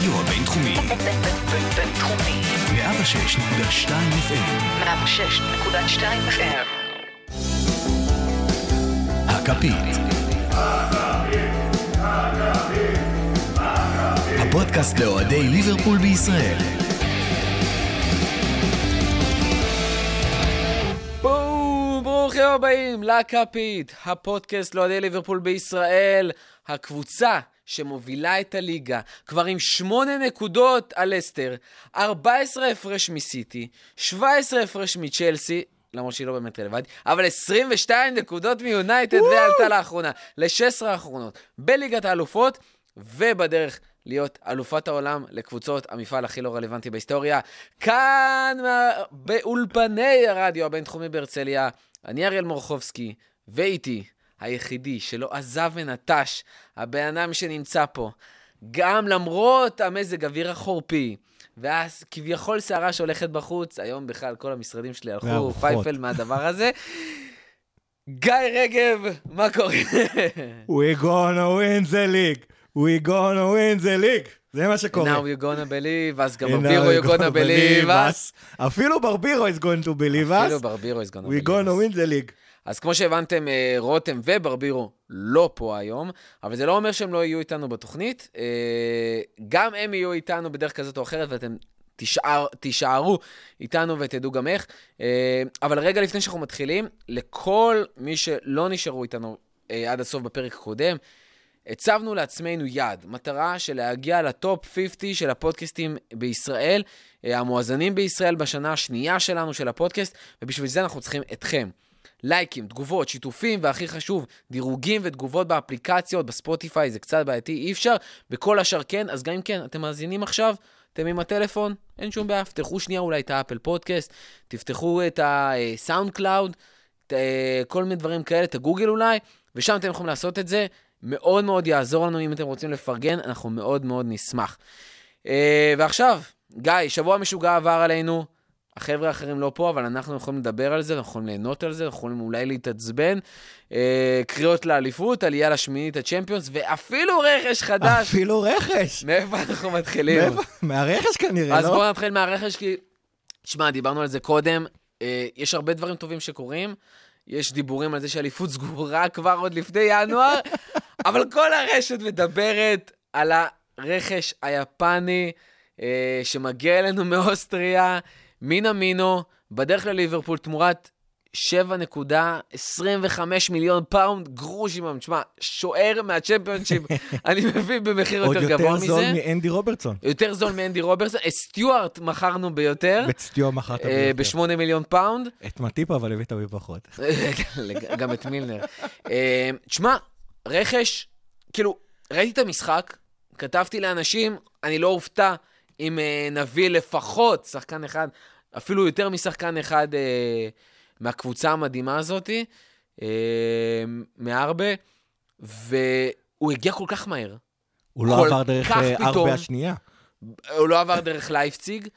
הרדיו הבינתחומי. בינתחומי. 106.2 FM. 106.2 FM. הכפית. הפודקאסט לאוהדי ליברפול בישראל. ברוכים הבאים לכפית, הפודקאסט לאוהדי ליברפול בישראל, הקבוצה שמובילה את הליגה, כבר עם 8 נקודות על לסטר, 14 הפרש מסיטי, 17 הפרש מצ'לסי, למרות שהיא לא באמת רלוונטית, אבל 22 נקודות מיונייטד ועלתה לאחרונה, ל-16 האחרונות, בליגת האלופות, ובדרך להיות אלופת העולם לקבוצות המפעל הכי לא רלוונטי בהיסטוריה. כאן באולפני הרדיו הבינתחומי בהרצליה, אני אריאל מורחובסקי, ואיתי היחידי שלא עזב ונטש, הבן אדם שנמצא פה, גם למרות המזג אוויר החורפי, ואז כביכול שערה שהולכת בחוץ, היום בכלל כל המשרדים שלי הלכו פייפל מהדבר הזה. גיא רגב, מה קורה? We gonna win the league. We gonna win the league. זה מה שקורה. Now you gonna believe, אז גם ברבירו you gonna believe us. אפילו ברבירו is going to believe us. אפילו ברבירו is gonna believe us. We gonna win the league. אז כמו שהבנתם, רותם וברבירו לא פה היום, אבל זה לא אומר שהם לא יהיו איתנו בתוכנית. גם הם יהיו איתנו בדרך כזאת או אחרת, ואתם תישארו איתנו ותדעו גם איך. אבל רגע לפני שאנחנו מתחילים, לכל מי שלא נשארו איתנו עד הסוף בפרק הקודם, הצבנו לעצמנו יד, מטרה של להגיע לטופ 50 של הפודקאסטים בישראל, המואזנים בישראל בשנה השנייה שלנו של הפודקאסט, ובשביל זה אנחנו צריכים אתכם. לייקים, תגובות, שיתופים, והכי חשוב, דירוגים ותגובות באפליקציות, בספוטיפיי, זה קצת בעייתי, אי אפשר, בכל השאר כן, אז גם אם כן, אתם מאזינים עכשיו, אתם עם הטלפון, אין שום בעיה, תפתחו שנייה אולי את האפל פודקאסט, תפתחו את הסאונד קלאוד, כל מיני דברים כאלה, את הגוגל אולי, ושם אתם יכולים לעשות את זה, מאוד מאוד יעזור לנו אם אתם רוצים לפרגן, אנחנו מאוד מאוד נשמח. ועכשיו, גיא, שבוע משוגע עבר עלינו, החבר'ה האחרים לא פה, אבל אנחנו יכולים לדבר על זה, אנחנו יכולים ליהנות על זה, אנחנו יכולים אולי להתעצבן, קריאות לאליפות, עלייה לשמינית הצ'מפיונס, ואפילו רכש חדש. אפילו רכש. מאיפה אנחנו מתחילים? מהרכש כנראה, אז לא? בואו נתחיל מהרכש, כי, תשמע, דיברנו על זה קודם, יש הרבה דברים טובים שקורים, יש דיבורים על זה שהאליפות סגורה כבר עוד לפני ינואר, אבל כל הרשת מדברת על הרכש היפני שמגיע אלינו מאוסטריה, מינה מינו, בדרך לליברפול תמורת 7.25 מיליון פאונד גרושים. תשמע, שוער מהצ'מפיונשיפ, אני מבין במחיר יותר גבוה מזה. עוד יותר זול מאנדי רוברטסון. יותר זול מאנדי רוברטסון. סטיוארט מכרנו ביותר. בסטיוארט מכרת ביותר. ב8 מיליון פאונד. את מטיפ אבל הבאת בפחות. גם את מילנר. תשמע, רכש, כאילו, ראיתי את המשחק, כתבתי לאנשים, אני לא אופתע אם נביא לפחות שחקן אחד, אפילו יותר משחקן אחד מהקבוצה המדהימה הזאת, מארבה, והוא הגיע כל כך מהר. הוא לא עבר דרך ארבה השנייה. הוא לא עבר דרך לייפציג,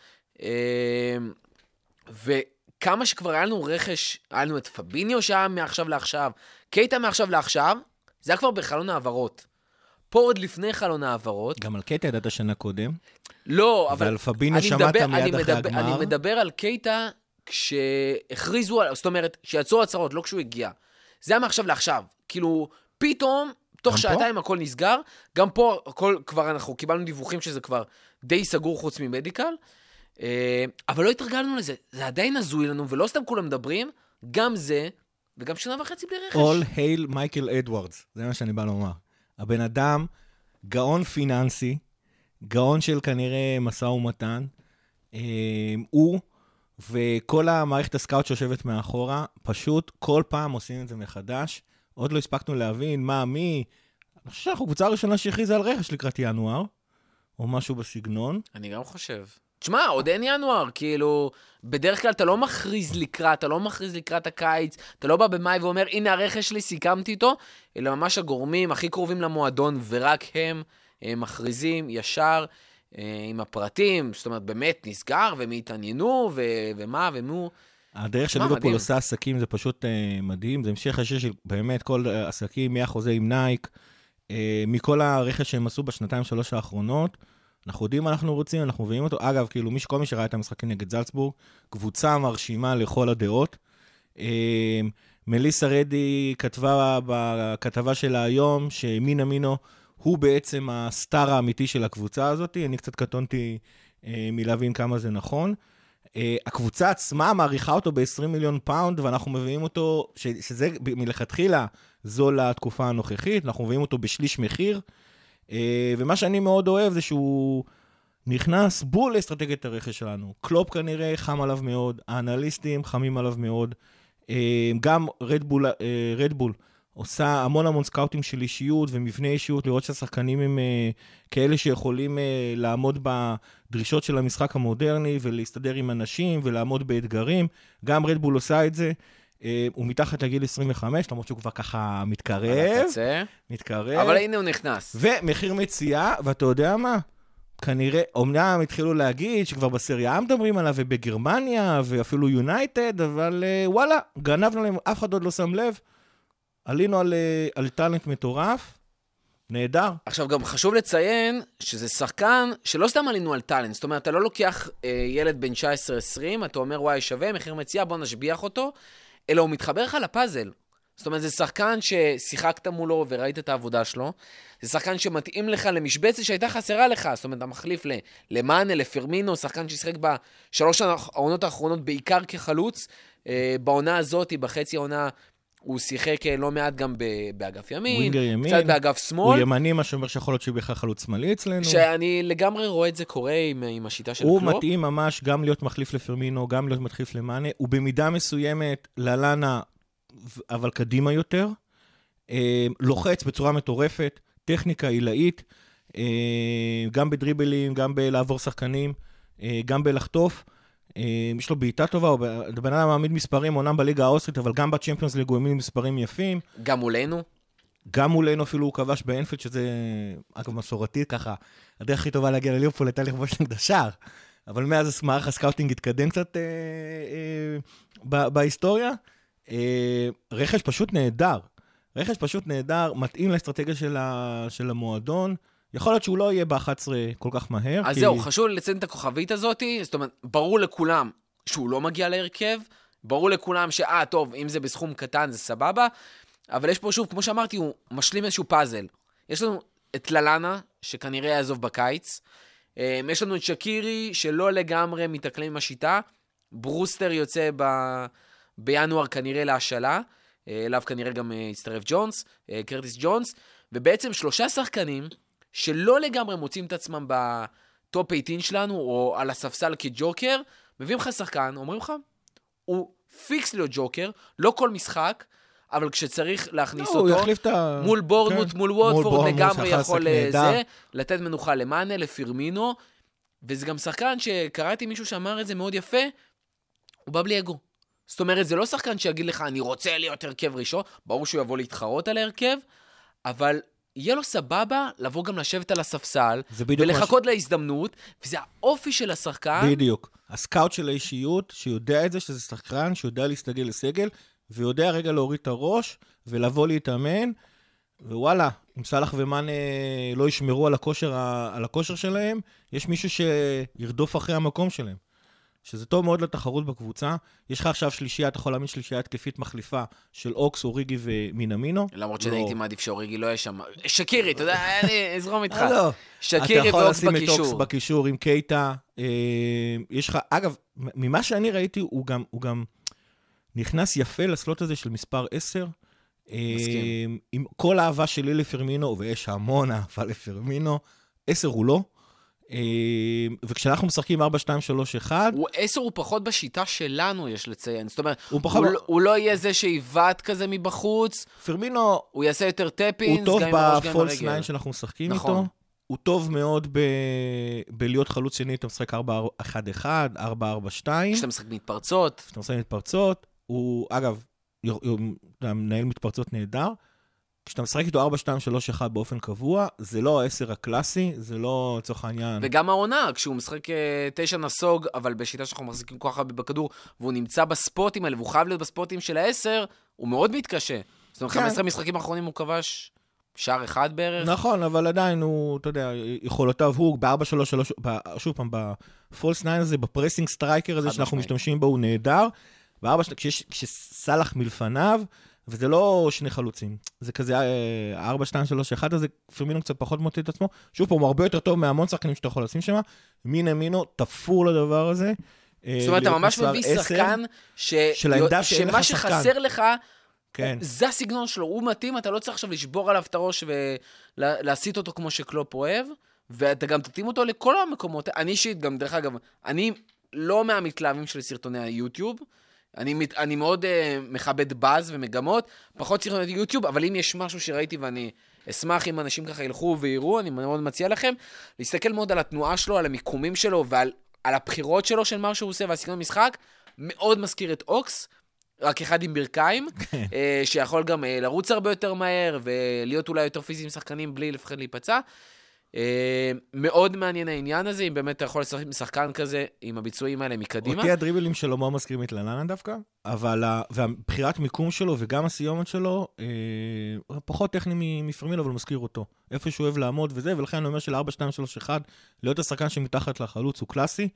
וכמה שכבר היה לנו רכש, היה לנו את פביניו שהיה מעכשיו לעכשיו, קייטה מעכשיו לעכשיו, זה היה כבר בחלון העברות. פה עוד לפני חלון העברות. גם על קייטה ידעת שנה קודם. לא, אבל... ועל פביניו שמעת מיד אחרי הגמר. אני מדבר על קייטה כשהכריזו, זאת אומרת, שיצאו הצהרות, לא כשהוא הגיע. זה היה מעכשיו לעכשיו. כאילו, פתאום, תוך שעתיים הכל נסגר. גם פה, כבר אנחנו קיבלנו דיווחים שזה כבר די סגור חוץ ממדיקל. אבל לא התרגלנו לזה. זה עדיין הזוי לנו, ולא סתם כולם מדברים. גם זה, וגם שנה וחצי בלי רכש. All hail מייקל אדוארדס. זה מה שאני בא לומר. הבן אדם, גאון פיננסי, גאון של כנראה מסע ומתן, הוא וכל המערכת הסקאוט שיושבת מאחורה, פשוט כל פעם עושים את זה מחדש, עוד לא הספקנו להבין מה, מי, אני חושב שאנחנו קבוצה הראשונה שהכריזה על רכש לקראת ינואר, או משהו בסגנון. אני גם חושב. תשמע, עוד אין ינואר, כאילו, בדרך כלל אתה לא מכריז לקראת הקיץ, אתה לא בא במאי ואומר, הנה הרכש שלי, סיכמתי איתו, אלא ממש הגורמים הכי קרובים למועדון, ורק הם מכריזים ישר עם הפרטים, זאת אומרת, באמת נסגר, והם התעניינו, ומה, ומו. הדרך של ליברפול עושה עסקים, זה פשוט מדהים, זה המשך השיר של באמת כל עסקים, מהחוזה עם נייק, מכל הרכש שהם עשו בשנתיים שלוש האחרונות, אנחנו יודעים מה אנחנו רוצים, אנחנו מביאים אותו. אגב, כאילו, כל מי שראה את המשחקים נגד זלצבורג, קבוצה מרשימה לכל הדעות. מליסה רדי כתבה בכתבה שלה היום, שמינה מינו הוא בעצם הסטאר האמיתי של הקבוצה הזאת. אני קצת קטונתי מלהבין כמה זה נכון. הקבוצה עצמה מעריכה אותו ב-20 מיליון פאונד, ואנחנו מביאים אותו, שזה מלכתחילה זו לתקופה הנוכחית, אנחנו מביאים אותו בשליש מחיר, ומה שאני מאוד אוהב זה שהוא נכנס בול לאסטרטגיית הרכש שלנו. קלופ כנראה חם עליו מאוד, האנליסטים חמים עליו מאוד, גם רדבול עושה המון סקאוטים של אישיות ומבנה אישיות, לראות שהשחקנים הם כאלה שיכולים לעמוד בדרישות של המשחק המודרני, ולהסתדר עם אנשים ולעמוד באתגרים. גם רדבול עושה את זה. הוא מתחת לגיל 25, למרות שהוא כבר ככה מתקרב. אבל הנה הוא נכנס. ומחיר מציאה, ואתה יודע מה? כנראה, אומנם התחילו להגיד שכבר בסריה מדברים עליו, ובגרמניה, ואפילו יונייטד, אבל וואלה, גנבנו להם, אף אחד עוד לא שם לב. עלינו על טלנט מטורף, נהדר. עכשיו גם חשוב לציין שזה שחקן שלא סתם עלינו על טלנט, זאת אומרת, אתה לא לוקח ילד בן 19-20, אתה אומר וואי שווה, מחיר מציאה, בוא נשביח אותו, אלא הוא מתחבר לך לפאזל. זאת אומרת, זה שחקן ששיחקת מולו וראית את העבודה שלו, זה שחקן שמתאים לך למשבצת שהייתה חסרה לך, זאת אומרת, אתה מחליף למאנה, לפרמינו, שחקן ששיחק בשלוש העונות האחרונות בעיקר כחלוץ, בעונה הזאת, בחצי העונה, הוא שיחק לא מעט גם באגף ימין, קצת באגף שמאל. הוא ימני, מה שאומר שיכול להיות שהוא בכלל חלוץ שמאלי אצלנו. שאני לגמרי רואה את זה קורה עם השיטה של הוא קלופ. הוא מתאים ממש גם להיות מחליף לפרמינו, גם להיות מחליף למאנה. הוא במידה מסוימת ללנה, אבל קדימה יותר. לוחץ בצורה מטורפת, טכניקה עילאית, גם בדריבלים, גם בלעבור שחקנים, גם בלחטוף. יש לו בעיטה טובה, הוא בן אדם מעמיד מספרים, עונם בליגה האוסטרית, אבל גם בצ'מפיונס ליג הוא העמיד מספרים יפים. גם מולנו? גם מולנו אפילו הוא כבש באנפילד, שזה, אגב, מסורתית ככה, הדרך הכי טובה להגיע לליברפול הייתה לכבוש נגד השער. אבל מאז מערך הסקאוטינג התקדם קצת בהיסטוריה. רכש פשוט נהדר. רכש פשוט נהדר, מתאים לאסטרטגיה של המועדון. יכול להיות שהוא לא יהיה ב-11 כל כך מהר. אז זהו, חשוב לציין את הכוכבית הזאת, זאת אומרת, ברור לכולם שהוא לא מגיע להרכב, ברור לכולם טוב, אם זה בסכום קטן זה סבבה, אבל יש פה שוב, כמו שאמרתי, הוא משלים איזשהו פאזל. יש לנו את ללנה, שכנראה יעזוב בקיץ, יש לנו את שקירי, שלא לגמרי מתקלם עם השיטה, ברוסטר יוצא בינואר כנראה להשאלה, אליו כנראה גם יצטרף ג'ונס, קרטיס ג'ונס, ובעצם 3 שחקנים, שלא לגמרי מוצאים את עצמם בטופ 18 שלנו, או על הספסל כג'וקר, מביאים לך שחקן, אומרים לך, הוא פיקס להיות ג'וקר, לא כל משחק, אבל כשצריך להכניס אותו, מול בורנמוט, מול ווטפורד, לגמרי יכול לתת מנוחה למאנה, לפרמינו, וזה גם שחקן שקראתי מישהו שאמר את זה מאוד יפה, הוא בא בלי אגו. זאת אומרת, זה לא שחקן שיגיד לך, אני רוצה להיות הרכב ראשון, ברור שהוא יבוא להתחרות על ההרכב, אבל יהיה לו סבבה לבוא גם לשבת על הספסל, ולחכות להזדמנות, וזה האופי של השחקן. בדיוק. הסקאוט של האישיות, שיודע את זה, שזה שחקן, שיודע להסתגל לסגל, ויודע רגע להוריד את הראש, ולבוא להתאמן, ווואלה, אם סלח ומאנה לא ישמרו על הכושר שלהם, יש מישהו שירדוף אחרי המקום שלהם. שזה טוב מאוד לתחרות בקבוצה. יש לך עכשיו שלישייה, אתה יכול להאמין שלישייה התקפית מחליפה של אוקס, אוריגי ומינמינו. למרות שאני הייתי מעדיף שאוריגי לא יהיה שם. שקירי, אתה יודע, אני אזרום איתך. שקירי ואוקס בקישור. אתה יכול לשים את אוקס בקישור עם קייטה. יש לך, אגב, ממה שאני ראיתי, הוא גם נכנס יפה לסלוט הזה של מספר 10. מסכים. עם כל האהבה שלי לפרמינו, ויש המון אהבה לפרמינו, 10 הוא לא. וכשאנחנו משחקים 4, 2, 3, 1... 10 הוא פחות בשיטה שלנו, יש לציין. זאת אומרת, הוא לא יהיה זה שיבט כזה מבחוץ. פרמינו... הוא יעשה יותר טפינס. הוא טוב בפולס 9 שאנחנו משחקים איתו. הוא טוב מאוד בלהיות חלוץ שני, אתה משחק 4-1-1, 4-4-2. כשאתה משחק מתפרצות. הוא, אגב, מנהל מתפרצות נהדר. כשאתה משחק איתו 4-2-3-1 באופן קבוע, זה לא ה-10 הקלאסי, זה לא לצורך העניין. וגם העונה, כשהוא משחק 9 נסוג, אבל בשיטה שאנחנו מחזיקים כוח הרבה בכדור, והוא נמצא בספוטים האלה, והוא חייב להיות בספוטים של ה-10, הוא מאוד מתקשה. זאת אומרת, 15 משחקים האחרונים הוא כבש שער אחד בערך. נכון, אבל עדיין הוא, אתה יודע, יכולותיו הוא ב-4-3-3, שוב פעם, בפולס 9 הזה, בפרסינג סטרייקר הזה שאנחנו משתמשים בו, הוא נהדר. כשסלח מלפניו, וזה לא שני חלוצים. זה כזה 4-2-3-1, אז פרמינו קצת פחות מוטט את עצמו. שוב פעם, הוא הרבה יותר טוב מהמון שחקנים שאתה יכול לשים שם. מינו תפור לדבר הזה. זאת אומרת, אתה ממש מביא שחקן שמה שחסר לך, זה הסגנון שלו, הוא מתאים, אתה לא צריך עכשיו לשבור עליו את הראש ולהסיט אותו כמו שקלופ אוהב, ואתה גם תתאים אותו לכל המקומות. אני אישית, גם דרך אגב, אני לא מהמתלהבים של סרטוני היוטיוב, אני מאוד מכבד באז ומגמות, פחות סרטוני יוטיוב, אבל אם יש משהו שראיתי ואני אשמח אם אנשים ככה ילכו ויראו, אני מאוד מציע לכם, להסתכל מאוד על התנועה שלו, על המיקומים שלו ועל הבחירות שלו של מה שהוא עושה והסגנון משחק, מאוד מזכיר את אוקס, רק אחד עם ברכיים, שיכול גם לרוץ הרבה יותר מהר, ולהיות אולי יותר פיזי עם שחקנים בלי לפחד להיפצע. מאוד מעניין העניין הזה, אם באמת אתה יכול לשחק עם שחקן כזה, עם הביצועים האלה מקדימה. אותי הדריבלים שלו מאוד מזכירים את לננה דווקא, אבל והבחירת מיקום שלו וגם הסיומת שלו, פחות טכני מפרמילו, אבל מזכיר אותו. איפה שהוא אוהב לעמוד וזה, ולכן אני אומר של 4-2-3-1, להיות השחקן שמתחת לחלוץ הוא קלאסי.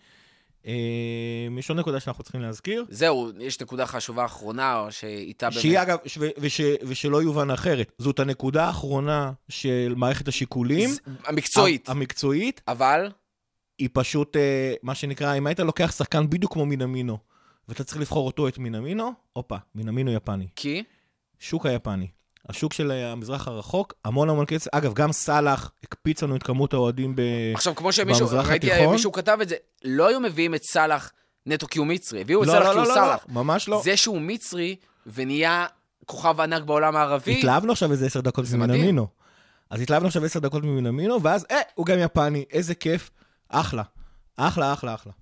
יש עוד נקודה שאנחנו צריכים להזכיר. זהו, יש נקודה חשובה אחרונה, שאיתה באמת... שהיא אגב, ושלא יובן אחרת, זאת הנקודה האחרונה של מערכת השיקולים. המקצועית. אבל? היא פשוט, מה שנקרא, אם היית לוקח שחקן בדיוק כמו מינמינו, ואתה צריך לבחור אותו את מינמינו, מינמינו יפני. כי? שוק היפני. השוק של המזרח הרחוק, המון כסף. אגב, גם סלח הקפיץ לנו את כמות האוהדים במזרח עכשיו, כמו שמישהו כתב את זה, לא היו מביאים את סלח נטו כי הוא מצרי, הביאו את סלח כי הוא סלח. ממש לא. זה שהוא מצרי ונהיה כוכב ענק בעולם הערבי. התלהבנו עכשיו איזה 10 דקות ממינמינו. אז התלהבנו עכשיו 10 דקות ממינמינו, ואז, הוא גם יפני, איזה כיף. אחלה. אחלה.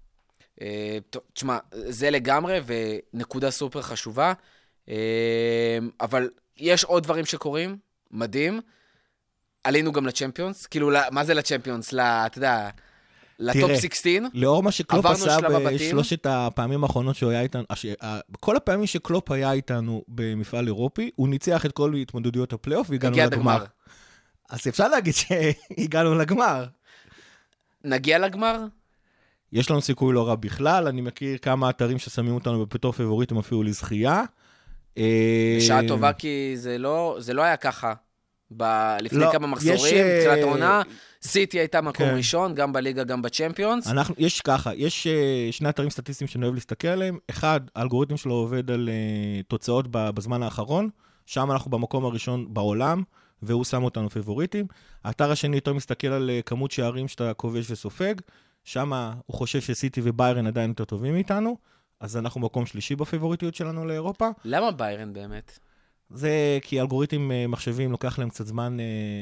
תשמע, זה לגמרי, ונקודה סופר חשובה, אבל יש עוד דברים שקורים, מדהים. עלינו גם לצ'מפיונס, כאילו, מה זה לצ'מפיונס? אתה יודע, לטופ 16. לאור מה שקלופ עשה בשלושת הפעמים האחרונות שהוא היה איתנו, כל הפעמים שקלופ היה איתנו במפעל אירופי, הוא ניצח את כל התמודדויות הפלייאוף, והגענו לגמר. אז אפשר להגיד שהגענו לגמר. נגיע לגמר? יש לנו סיכוי לא רע בכלל, אני מכיר כמה אתרים ששמים אותנו בתור פייבוריטים אפילו לזכייה. בשעה טובה, כי זה לא היה ככה. לפני כמה מחזורים, בתחילת העונה, סיטי הייתה מקום ראשון, גם בליגה, גם בצ'מפיונס. יש שני אתרים סטטיסטיים שאני אוהב להסתכל עליהם. אחד, האלגוריתם שלו עובד על תוצאות בזמן האחרון, שם אנחנו במקום הראשון בעולם, והוא שם אותנו פייבוריטים. האתר השני יותר מסתכל על כמות שערים שאתה כובש וסופג, שם הוא חושב שסיטי וביירן עדיין יותר טובים מאיתנו, אז אנחנו מקום שלישי בפייבוריטיות שלנו לאירופה. למה ביירן באמת? זה כי אלגוריתם מחשבים לוקח להם קצת זמן,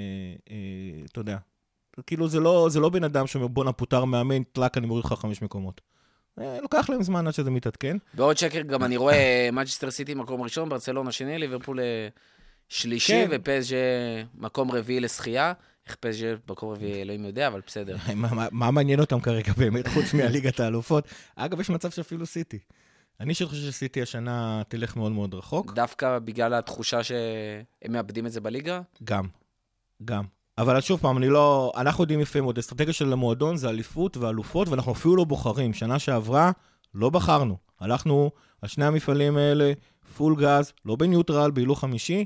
אתה יודע, כאילו זה לא בן אדם שאומר בוא נפוטר מאמן, תלק אני מוריד לך 5 מקומות. לוקח להם זמן עד שזה מתעדכן. בעוד שקר גם אני רואה מנצ'סטר סיטי מקום ראשון, ברצלונה שני, ליברפול שלישי, ופז'ה מקום רביעי לשחייה. איך פז'ה מקום רביעי, אלוהים יודע, אבל בסדר. מה מעניין אותם כרגע באמת, חוץ מהליגת האלופות? אגב, יש מצב שאפילו סיטי. אני חושב שסיטי השנה תלך מאוד מאוד רחוק. דווקא בגלל התחושה שהם מאבדים את זה בליגה? גם. אבל שוב פעם, אנחנו יודעים יפה מאוד, האסטרטגיה של המועדון זה אליפות ואלופות, ואנחנו אפילו לא בוחרים. שנה שעברה לא בחרנו. הלכנו על שני המפעלים האלה, פול גז, לא בניוטרל, בהילוך חמישי,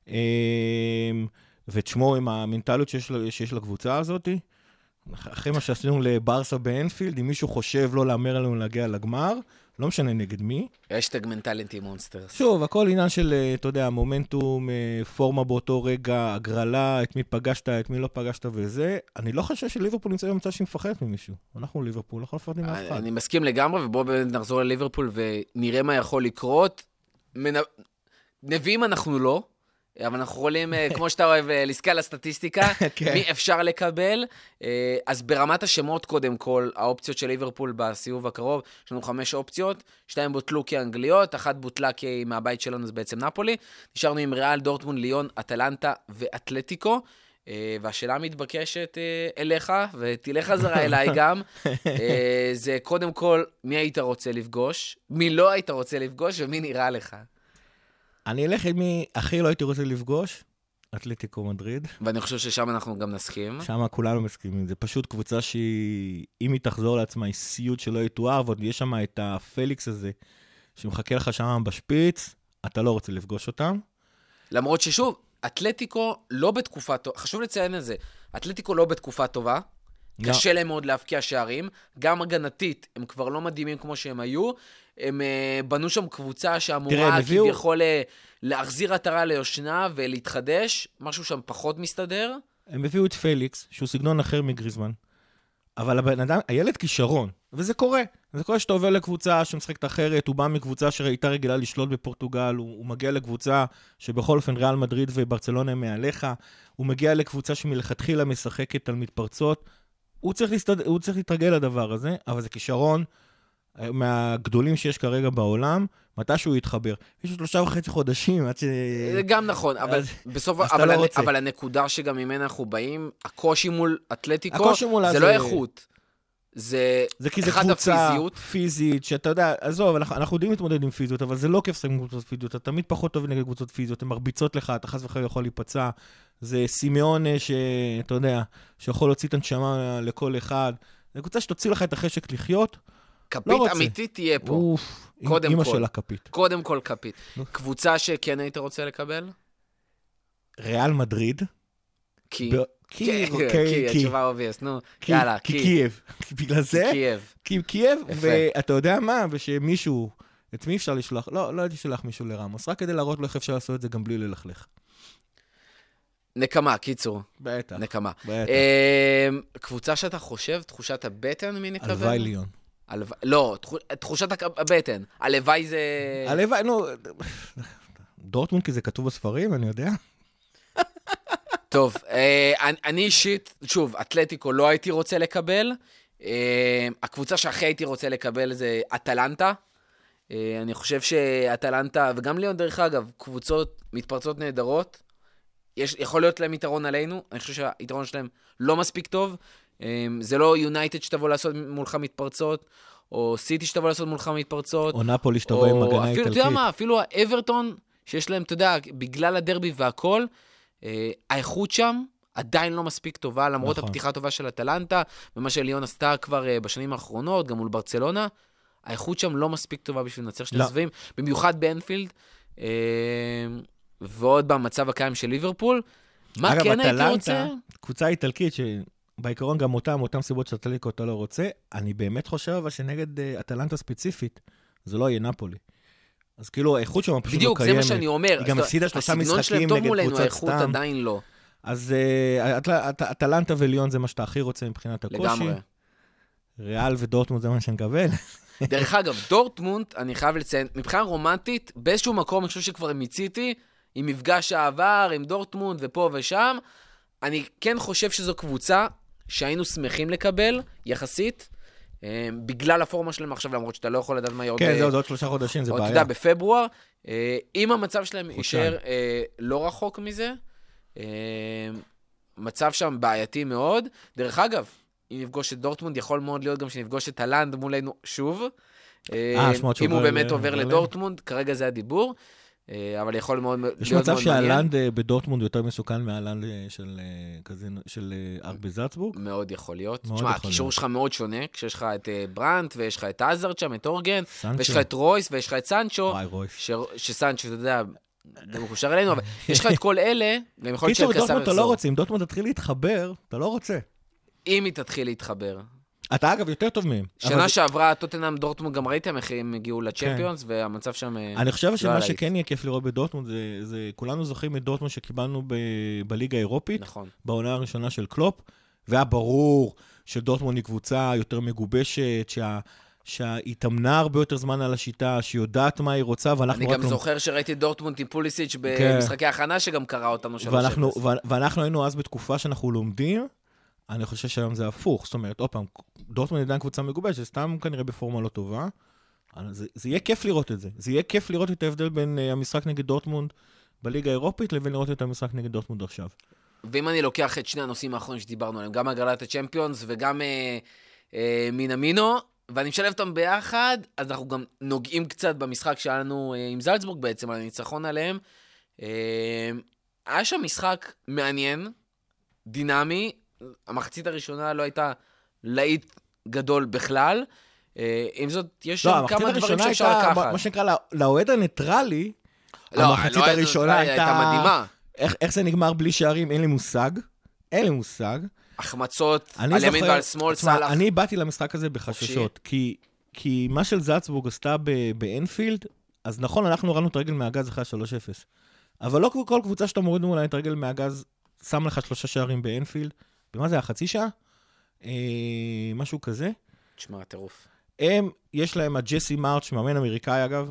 ותשמעו עם המנטליות שיש לקבוצה הזאת. אחרי מה שעשינו לברסה באנפילד, אם מישהו חושב לא לאמר עלינו להגיע לגמר, לא משנה נגד מי. השטג מנטליטי מונסטרס. שוב, הכל עניין של, אתה יודע, מומנטום, פורמה באותו רגע, הגרלה, את מי פגשת, את מי לא פגשת וזה. אני לא חושב שליברפול נמצא במצב שהיא מפחדת ממישהו. אנחנו ליברפול, לא יכול לפחד מאף אחד. אני מסכים לגמרי, ובואו נחזור לליברפול ונראה מה יכול לקרות. נביאים אנחנו לא, אבל אנחנו יכולים, כמו שאתה אוהב, לסקל לסטטיסטיקה, מי אפשר לקבל. אז ברמת השמות, קודם כל, האופציות של ליברפול בסיבוב הקרוב, יש לנו 5 אופציות, 2 בוטלו כאנגליות, 1 בוטלה מהבית שלנו, זה בעצם נפולי. נשארנו עם ריאל, דורטמונד, ליון, אטלנטה ואתלטיקו. והשאלה מתבקשת אליך, ותלך חזרה אליי גם, זה קודם כל, מי היית רוצה לפגוש, מי לא היית רוצה לפגוש, ומי נראה לך? אני אלך עם מי הכי לא הייתי רוצה לפגוש, אתלטיקו מדריד. ואני חושב ששם אנחנו גם נסכים. שם כולנו מסכימים. זה פשוט קבוצה שהיא, אם היא תחזור לעצמה, היא סיוט שלא יתואר, ועוד יש שם את הפליקס הזה, שמחכה לך שם בשפיץ, אתה לא רוצה לפגוש אותם. למרות ששוב, אתלטיקו לא בתקופה טובה, חשוב לציין את זה, אתלטיקו לא בתקופה טובה, קשה להם מאוד להפקיע שערים, גם הגנתית, הם כבר לא מדהימים כמו שהם היו, הם בנו שם קבוצה שאמורה כביכול להחזיר עטרה ליושנה ולהתחדש, משהו שם פחות מסתדר. הם הביאו את פליקס, שהוא סגנון אחר מגריזמן, אבל הבן אדם, הילד כישרון, וזה קורה. זה קורה שאתה עובר לקבוצה שמשחקת אחרת, הוא בא מקבוצה שהייתה רגילה לשלוט בפורטוגל, הוא מגיע לקבוצה שבכל אופן ריאל מדריד וברצלונה הם מעליך, הוא מגיע לקבוצה שמלכתחילה משחקת על מתפרצות, הוא צריך להתרגל לדבר הזה, אבל זה כישרון מהגדולים שיש כרגע בעולם, מתי שהוא יתחבר. יש 3.5 חודשים עד ש... זה גם נכון, אבל בסוף, אבל הנקודה שגם ממנה אנחנו באים, הקושי מול אתלטיקו, זה לא איכות. זה כי זה קבוצה פיזית, שאתה יודע, עזוב, אנחנו יודעים להתמודד עם פיזיות, אבל זה לא כיף לשחק עם קבוצות פיזיות, אתה תמיד פחות טוב נגד קבוצות פיזיות, הן מרביצות לך, אתה חס וחלילה יכול להיפצע, זה סימאון שאתה יודע, שיכול להוציא את הנשמה לכל אחד, זה קבוצה שתוציא לך את החשק לחיות, כפית אמיתית תהיה פה. קודם אמא כל. שלה כפית. קודם כל כפית. קבוצה שכן היית רוצה לקבל? ריאל מדריד. כי התשובה אובייס, נו, יאללה, כי קייב. בגלל זה? קייב, ואתה יודע מה? ושמישהו, את מי אפשר לשלוח? לא הייתי שלח מישהו לרמוס, רק כדי להראות לו איך אפשר לעשות את זה גם בלי ללכלך. נקמה, קיצור. בטח. נקמה. קבוצה שאתה חושב, תחושת הבטן, מי נקבל? הלוואי ליון. לא, תחושת הבטן. הלוואי זה... הלוואי, נו, דורטמונד כי זה כתוב בספרים, אני יודע. טוב, אני אישית, שוב, אתלטיקו לא הייתי רוצה לקבל. הקבוצה שהכי הייתי רוצה לקבל זה אטלנטה. אני חושב שאטלנטה, וגם ליון דרך אגב, קבוצות מתפרצות נהדרות. יכול להיות להם יתרון עלינו. אני חושב שהיתרון שלהם לא מספיק טוב. זה לא יונייטד שתבוא לעשות מולך מתפרצות, או סיטי שתבוא לעשות מולך מתפרצות. או נפולי שתבוא עם הגנה איטלקית. אתה יודע מה, אפילו האברטון, שיש להם, אתה יודע, בגלל הדרבי והכל, האיכות שם עדיין לא מספיק טובה, למרות הפתיחה הטובה של אטלנטה, ומה שליון עשתה כבר בשנים האחרונות, גם מול ברצלונה, האיכות שם לא מספיק טובה בשביל לנצח שני צבעים, במיוחד באנפילד, ועוד במצב הקיים של ליברפול. מה כן הייתי רוצה? קבוצה איטלקית שבעיקרון גם אותם סיבות שאטלטיקו אתה לא רוצה, אני באמת חושב אבל שנגד אטלנטה ספציפית, זה לא יהיה נפולי. אז כאילו, האיכות שם פשוט לא קיימת. בדיוק, זה מה שאני אומר. היא גם הפסידה 3 משחקים נגד קבוצת סתם. האיכות עדיין לא. אז אטלנטה וליון זה מה שאתה הכי רוצה מבחינת הקושי. לגמרי. ריאל ודורטמונד זה מה שנקבל. דרך אגב, דורטמונד, אני חייב לציין, מבחינה רומנטית, באיזשהו מקום, אני חושב שכבר מיציתי, עם מפגש העבר, עם דורטמונד ופה ושם, אני כן חושב שזו קבוצה שהיינו שמחים לקבל, יחסית, בגלל הפורמה שלהם עכשיו, למרות שאתה לא יכול לדעת מה יורד... כן, זה עוד 3 חודשים, זה בעיה. אתה יודע, בפברואר, אם המצב שלהם יישאר לא רחוק מזה, מצב שם בעייתי מאוד. דרך אגב, אם נפגוש את דורטמונד, יכול מאוד להיות גם שנפגוש את הלנד מולנו שוב. אם הוא באמת עובר לדורטמונד, כרגע זה הדיבור. אבל יכול מאוד להיות מאוד מעניין. יש מצב שהלנד בדורטמונד יותר מסוכן מהלנד של ארבי זלצבורג? מאוד יכול להיות. תשמע, הקישור שלך מאוד שונה, כשיש לך את ברנט, ויש לך את עזרד שם, את אורגן, ויש לך את רויס, ויש לך את סנצ'ו, שסנצ'ו, אתה יודע, זה מקושר אלינו, אבל יש לך את כל אלה, גם יכול להיות קיצור, דורטמונד אתה לא רוצה, אם דורטמונד תתחיל להתחבר, אתה לא רוצה. אם היא תתחיל להתחבר. אתה אגב יותר טוב מהם. שנה שעברה טוטנהאם דורטמונד גם ראיתם איך הם הגיעו לצ'מפיונס, והמצב שם... אני חושב שמה שכן יהיה כיף לראות בדורטמונד, זה כולנו זוכרים את דורטמונד שקיבלנו בליגה האירופית, בעונה הראשונה של קלופ, והיה ברור שדורטמונד היא קבוצה יותר מגובשת, שהיא תמנה הרבה יותר זמן על השיטה, שהיא יודעת מה היא רוצה, ואנחנו... אני גם זוכר שראיתי דורטמונד עם פוליסיץ' במשחקי הכנה, שגם קרא אותנו 3-0. ואנחנו היינו אז בתקופה שאנחנו לומדים, אני חושב שהיום זה הפוך, זאת אומרת, עוד פעם, דורטמונד עדיין קבוצה מגובשת, סתם כנראה בפורמה לא טובה, זה יהיה כיף לראות את זה, זה יהיה כיף לראות את ההבדל בין המשחק נגד דורטמונד בליגה האירופית, לבין לראות את המשחק נגד דורטמונד עכשיו. ואם אני לוקח את שני הנושאים האחרונים שדיברנו עליהם, גם הגרלת הצ'מפיונס וגם מינמינו, ואני משלב אותם ביחד, אז אנחנו גם נוגעים קצת במשחק שלנו עם זלצבורג בעצם, על הניצחון עליהם. היה שם משחק מעניין, דינמי, המחצית הראשונה לא הייתה להיט גדול בכלל, עם זאת, יש שם כמה דברים שאפשר לקחת. מה שנקרא, לאוהד הניטרלי, המחצית הראשונה הייתה מדהימה. איך זה נגמר בלי שערים? אין לי מושג. החמצות על ימין ועל שמאל, סלח. אני באתי למשחק הזה בחששות, כי מה של זלצבורג עשתה באנפילד, אז נכון, אנחנו הורדנו את הרגל מהגז אחרי 3-0. אבל לא כל קבוצה שאתה מוריד מולה את הרגל מהגז, שם לך 3 שערים באנפילד. במה זה היה? חצי שעה? משהו כזה. תשמע, טירוף. יש להם הג'סי מרץ', מאמן אמריקאי אגב,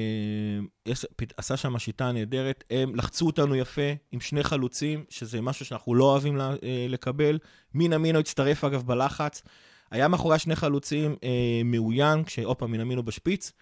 עשה שם שיטה נהדרת, הם לחצו אותנו יפה עם 2 חלוצים, שזה משהו שאנחנו לא אוהבים לקבל. מינו הצטרף אגב בלחץ, היה מאחורי 2 חלוצים מאוין, כשאופה מינו בשפיץ,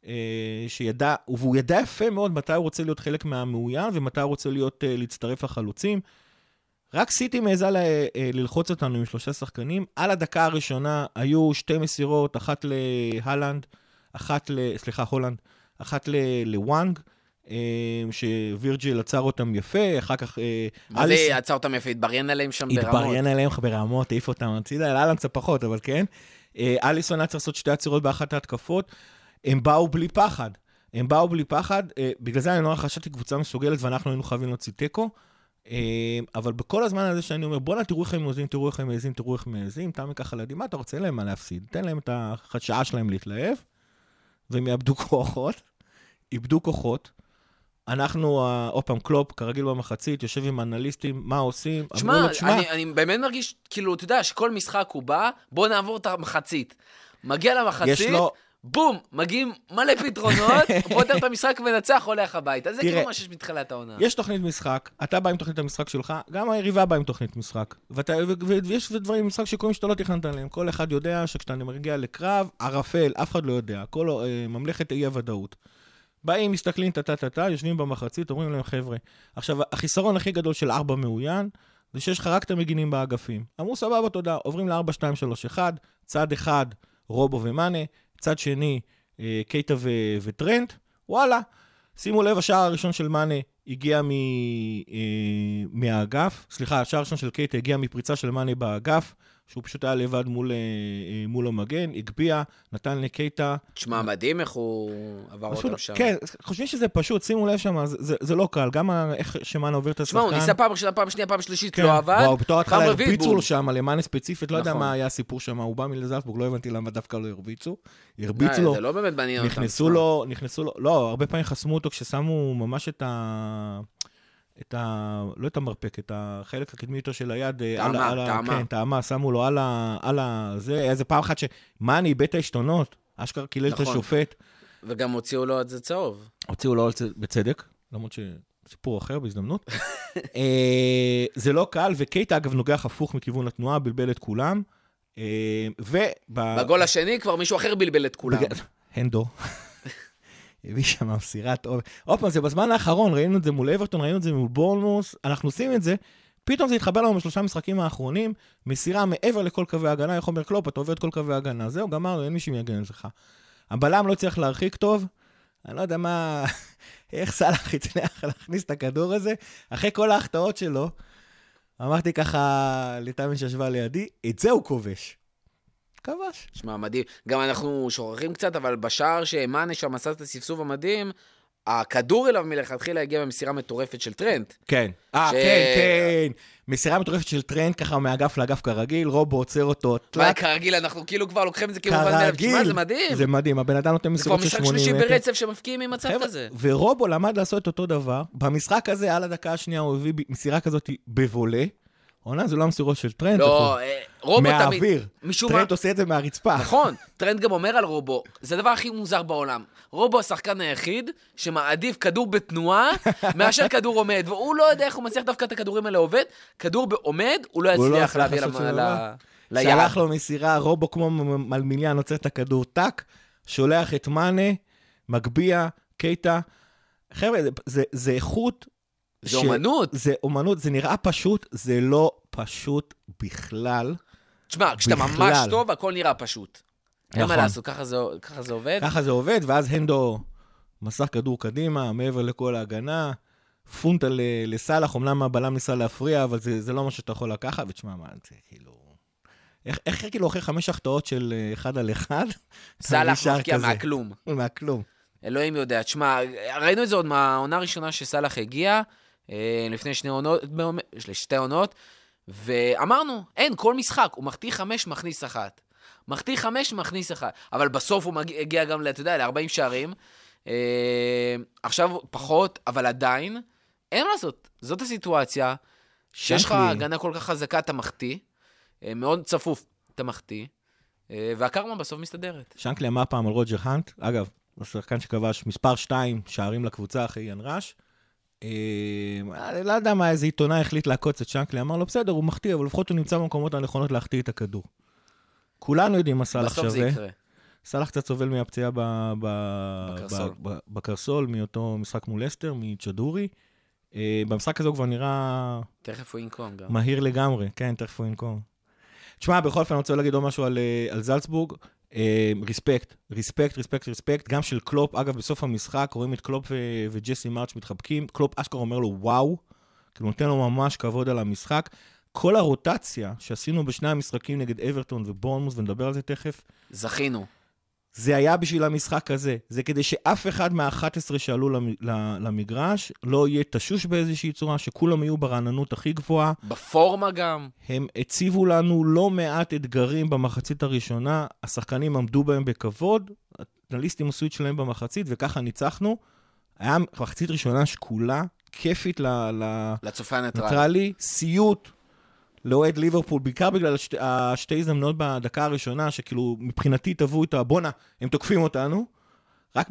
והוא ידע יפה מאוד מתי הוא רוצה להיות חלק מהמאוין, ומתי הוא רוצה להצטרף לחלוצים. רק סיטי מעזה ללחוץ אותנו עם 3 שחקנים. על הדקה הראשונה היו 2 מסירות, אחת להלנד, הולנד, אחת לוואנג, שווירג'יל עצר אותם יפה, אחר כך... מה זה עצר אותם יפה? התבריין עליהם שם ברמות. התבריין עליהם ברמות, העיף אותם הצידה, להלנד קצת פחות, אבל כן. אליסון היה צריך לעשות 2 עצירות באחת ההתקפות, הם באו בלי פחד, בגלל זה אני נורא חשבתי קבוצה מסוגלת, ואנחנו היינו חייבים להוציא תיקו, אבל בכל הזמן הזה שאני אומר, בואו תראו איך הם נוזים, תראו איך הם מעזים, תמי ככה לדעים, מה אתה רוצה להם מה להפסיד? תן להם את השעה שלהם להתלהב, והם איבדו כוחות. אנחנו, עוד פעם, קלופ, כרגיל במחצית, יושב עם אנליסטים, מה עושים? תשמע, אני באמת מרגיש, כאילו, אתה יודע, שכל משחק הוא בא, בואו נעבור את המחצית. מגיע למחצית, בום, מגיעים מלא פתרונות, פותר את המשחק ונצח, הולך הביתה. זה כאילו מה שיש מתחילת העונה. יש תוכנית משחק, אתה בא עם תוכנית המשחק שלך, גם היריבה בא עם תוכנית משחק. ויש דברים במשחק שקוראים שאתה לא תכננת עליהם. כל אחד יודע שכשאתה מגיע לקרב, ערפל, אף אחד לא יודע. כל ממלכת אי הוודאות. באים, מסתכלים, יושבים במחצית, אומרים להם, חבר'ה. עכשיו, החיסרון הכי גדול של 4 מאוין, זה שיש לך רק את המגינים באגפים. אמרו, סבבה, תודה. עוברים ל-4-2-3-1, צד אחד, רובו ומאנה, צד שני, קייטה וטרנט, וואלה, שימו לב, השער הראשון של מאנה הגיע מהאגף, סליחה, השער הראשון של קייטה הגיע מפריצה של מאנה באגף, שהוא פשוט היה לבד מול המגן, הגביע, נתן לקייטה. תשמע, מדהים איך הוא עבר אותם שם. כן, חושבים שזה פשוט, שימו לב שם, זה לא קל, גם איך שמאנה עובר את השחקן. תשמע, הוא ניסה פעם ראשונה, פעם שנייה, פעם שלישית, לא עבד. וואו, בתור התחלה הרביצו לו שם, למאנה ספציפית, לא יודע מה היה הסיפור שם, הוא בא מלזלצבורג, לא הבנתי למה דווקא לא הרביצו לו. זה לא באמת מעניין אותם. נכנסו לו, לא, הרבה פעמים חסמו אותו כששמו ממש לא את המרפק, את החלק הקדמי יותר של היד, טעמה, שמו לו על זה, איזה פעם אחת שמאני איבד את העשתונות, אשכרה קילל את השופט. וגם הוציאו לו את זה צהוב. הוציאו לו את זה בצדק, למרות שסיפור אחר בהזדמנות. זה לא קל, וקייטה אגב נוגח הפוך מכיוון התנועה, בלבל את כולם. בגול השני כבר מישהו אחר בלבל את כולם. הנדו. הביא שם מסירת אור. עוד פעם, זה בזמן האחרון, ראינו את זה מול אברטון, ראינו את זה מול בורנמות', אנחנו עושים את זה, פתאום זה התחבר לנו ב3 משחקים האחרונים, מסירה מעבר לכל קווי הגנה, איך אומר קלופ, אתה עובר את כל קווי הגנה, זהו, גמרנו, אין מישהו מיגן לך. הבלם לא צריך להרחיק טוב, אני לא יודע מה, איך סלח הצליח להכניס את הכדור הזה, אחרי כל ההחטאות שלו, אמרתי ככה, לטעמי שישבה לידי, את זה הוא כובש. כבש. שמע, מדהים. גם אנחנו שוכחים קצת, אבל בשער שמאנה שם עשה את הספסוף המדהים, הכדור אליו מלכתחילה הגיע במסירה מטורפת של טרנט. כן. כן. מסירה מטורפת של טרנט, ככה מאגף לאגף כרגיל, רובו עוצר אותו. מה כרגיל? אנחנו כאילו כבר לוקחים את זה כאילו מובן מאליו. תשמע, זה מדהים. זה מדהים, הבן אדם נותן מסירות של 80 מטר. זה כבר משחק שלישי ברצף שמפקיעים ממצב כזה. ורובו למד לעשות את אותו דבר. במשחק הזה, על הדקה השנייה, הוא הביא מסירה כזאת בבולה. עונה, זה לא המסירות של טרנט. לא, רובו תמיד. מהאוויר. טרנט עושה את זה מהרצפה. נכון, טרנט גם אומר על רובו, זה הדבר הכי מוזר בעולם. רובו השחקן היחיד שמעדיף כדור בתנועה מאשר כדור עומד, והוא לא יודע איך הוא מצליח דווקא את הכדורים האלה עובד. כדור בעומד, הוא לא יצליח להביא ליד. שלח לו מסירה, רובו כמו מלמיליאן עוצר את הכדור טק, שולח את מאנה, מגביע, קייטה. חבר'ה, זה איכות, זה אומנות. זה אומנות, זה נראה פשוט, זה לא פשוט בכלל. תשמע, כשאתה ממש טוב, הכל נראה פשוט. אין מה לעשות, ככה זה עובד. ככה זה עובד, ואז הנדו מסך כדור קדימה, מעבר לכל ההגנה, פונט לסלח, אמנם הבלם ניסה להפריע, אבל זה לא מה שאתה יכול לקחת, ותשמע, מה, זה כאילו... איך כאילו אחרי 5 החטאות של 1 על 1? סלח מפקיע מהכלום. מהכלום. אלוהים יודע. תשמע, ראינו את זה עוד מהעונה הראשונה שסלח הגיע, לפני 2 עונות, ואמרנו, אין, כל משחק, הוא מחטיא 5, מכניס 1. מחטיא 5, מכניס 1. אבל בסוף הוא הגיע גם, אתה יודע, ל-40 שערים. עכשיו פחות, אבל עדיין, אין מה לעשות. זאת הסיטואציה, שיש לך הגנה כל כך חזקה, אתה מחטיא, מאוד צפוף, אתה מחטיא, והקרמה בסוף מסתדרת. שנקלי אמר פעם על רוג'ר הנט, אגב, השחקן שכבש מספר 2 שערים לקבוצה אחרי ינרש, לא יודע מה, איזה עיתונאי החליט לעקוץ את שנקלי, אמר לו, בסדר, הוא מחטיא, אבל לפחות הוא נמצא במקומות הנכונות להחטיא את הכדור. כולנו יודעים מה סלח שווה. בסוף זה יקרה. סלח קצת סובל מהפציעה בקרסול, מאותו משחק מול אסטר, מצ'דורי. במשחק הזה הוא כבר נראה... תכף הוא ינקום גם. מהיר לגמרי, כן, תכף הוא ינקום. תשמע, בכל אופן אני רוצה להגיד עוד משהו על זלצבורג. ריספקט, גם של קלופ. אגב, בסוף המשחק רואים את קלופ וג'סי מרץ' מתחבקים. קלופ אשכרה אומר לו, וואו, כאילו נותן לו ממש כבוד על המשחק. כל הרוטציה שעשינו בשני המשחקים נגד אברטון ובורנמוס, ונדבר על זה תכף. זכינו. זה היה בשביל המשחק הזה. זה כדי שאף אחד מה-11 שעלו למגרש לא יהיה תשוש באיזושהי צורה, שכולם יהיו ברעננות הכי גבוהה. בפורמה גם. הם הציבו לנו לא מעט אתגרים במחצית הראשונה, השחקנים עמדו בהם בכבוד, האנליסטים עשו את שלהם במחצית, וככה ניצחנו. היה מחצית ראשונה שקולה, כיפית לצופה נטרלי, סיוט. לאוהד ליברפול, בעיקר בגלל השתי הזדמנויות בדקה הראשונה, שכאילו מבחינתי תבואו את הבונה, הם תוקפים אותנו, רק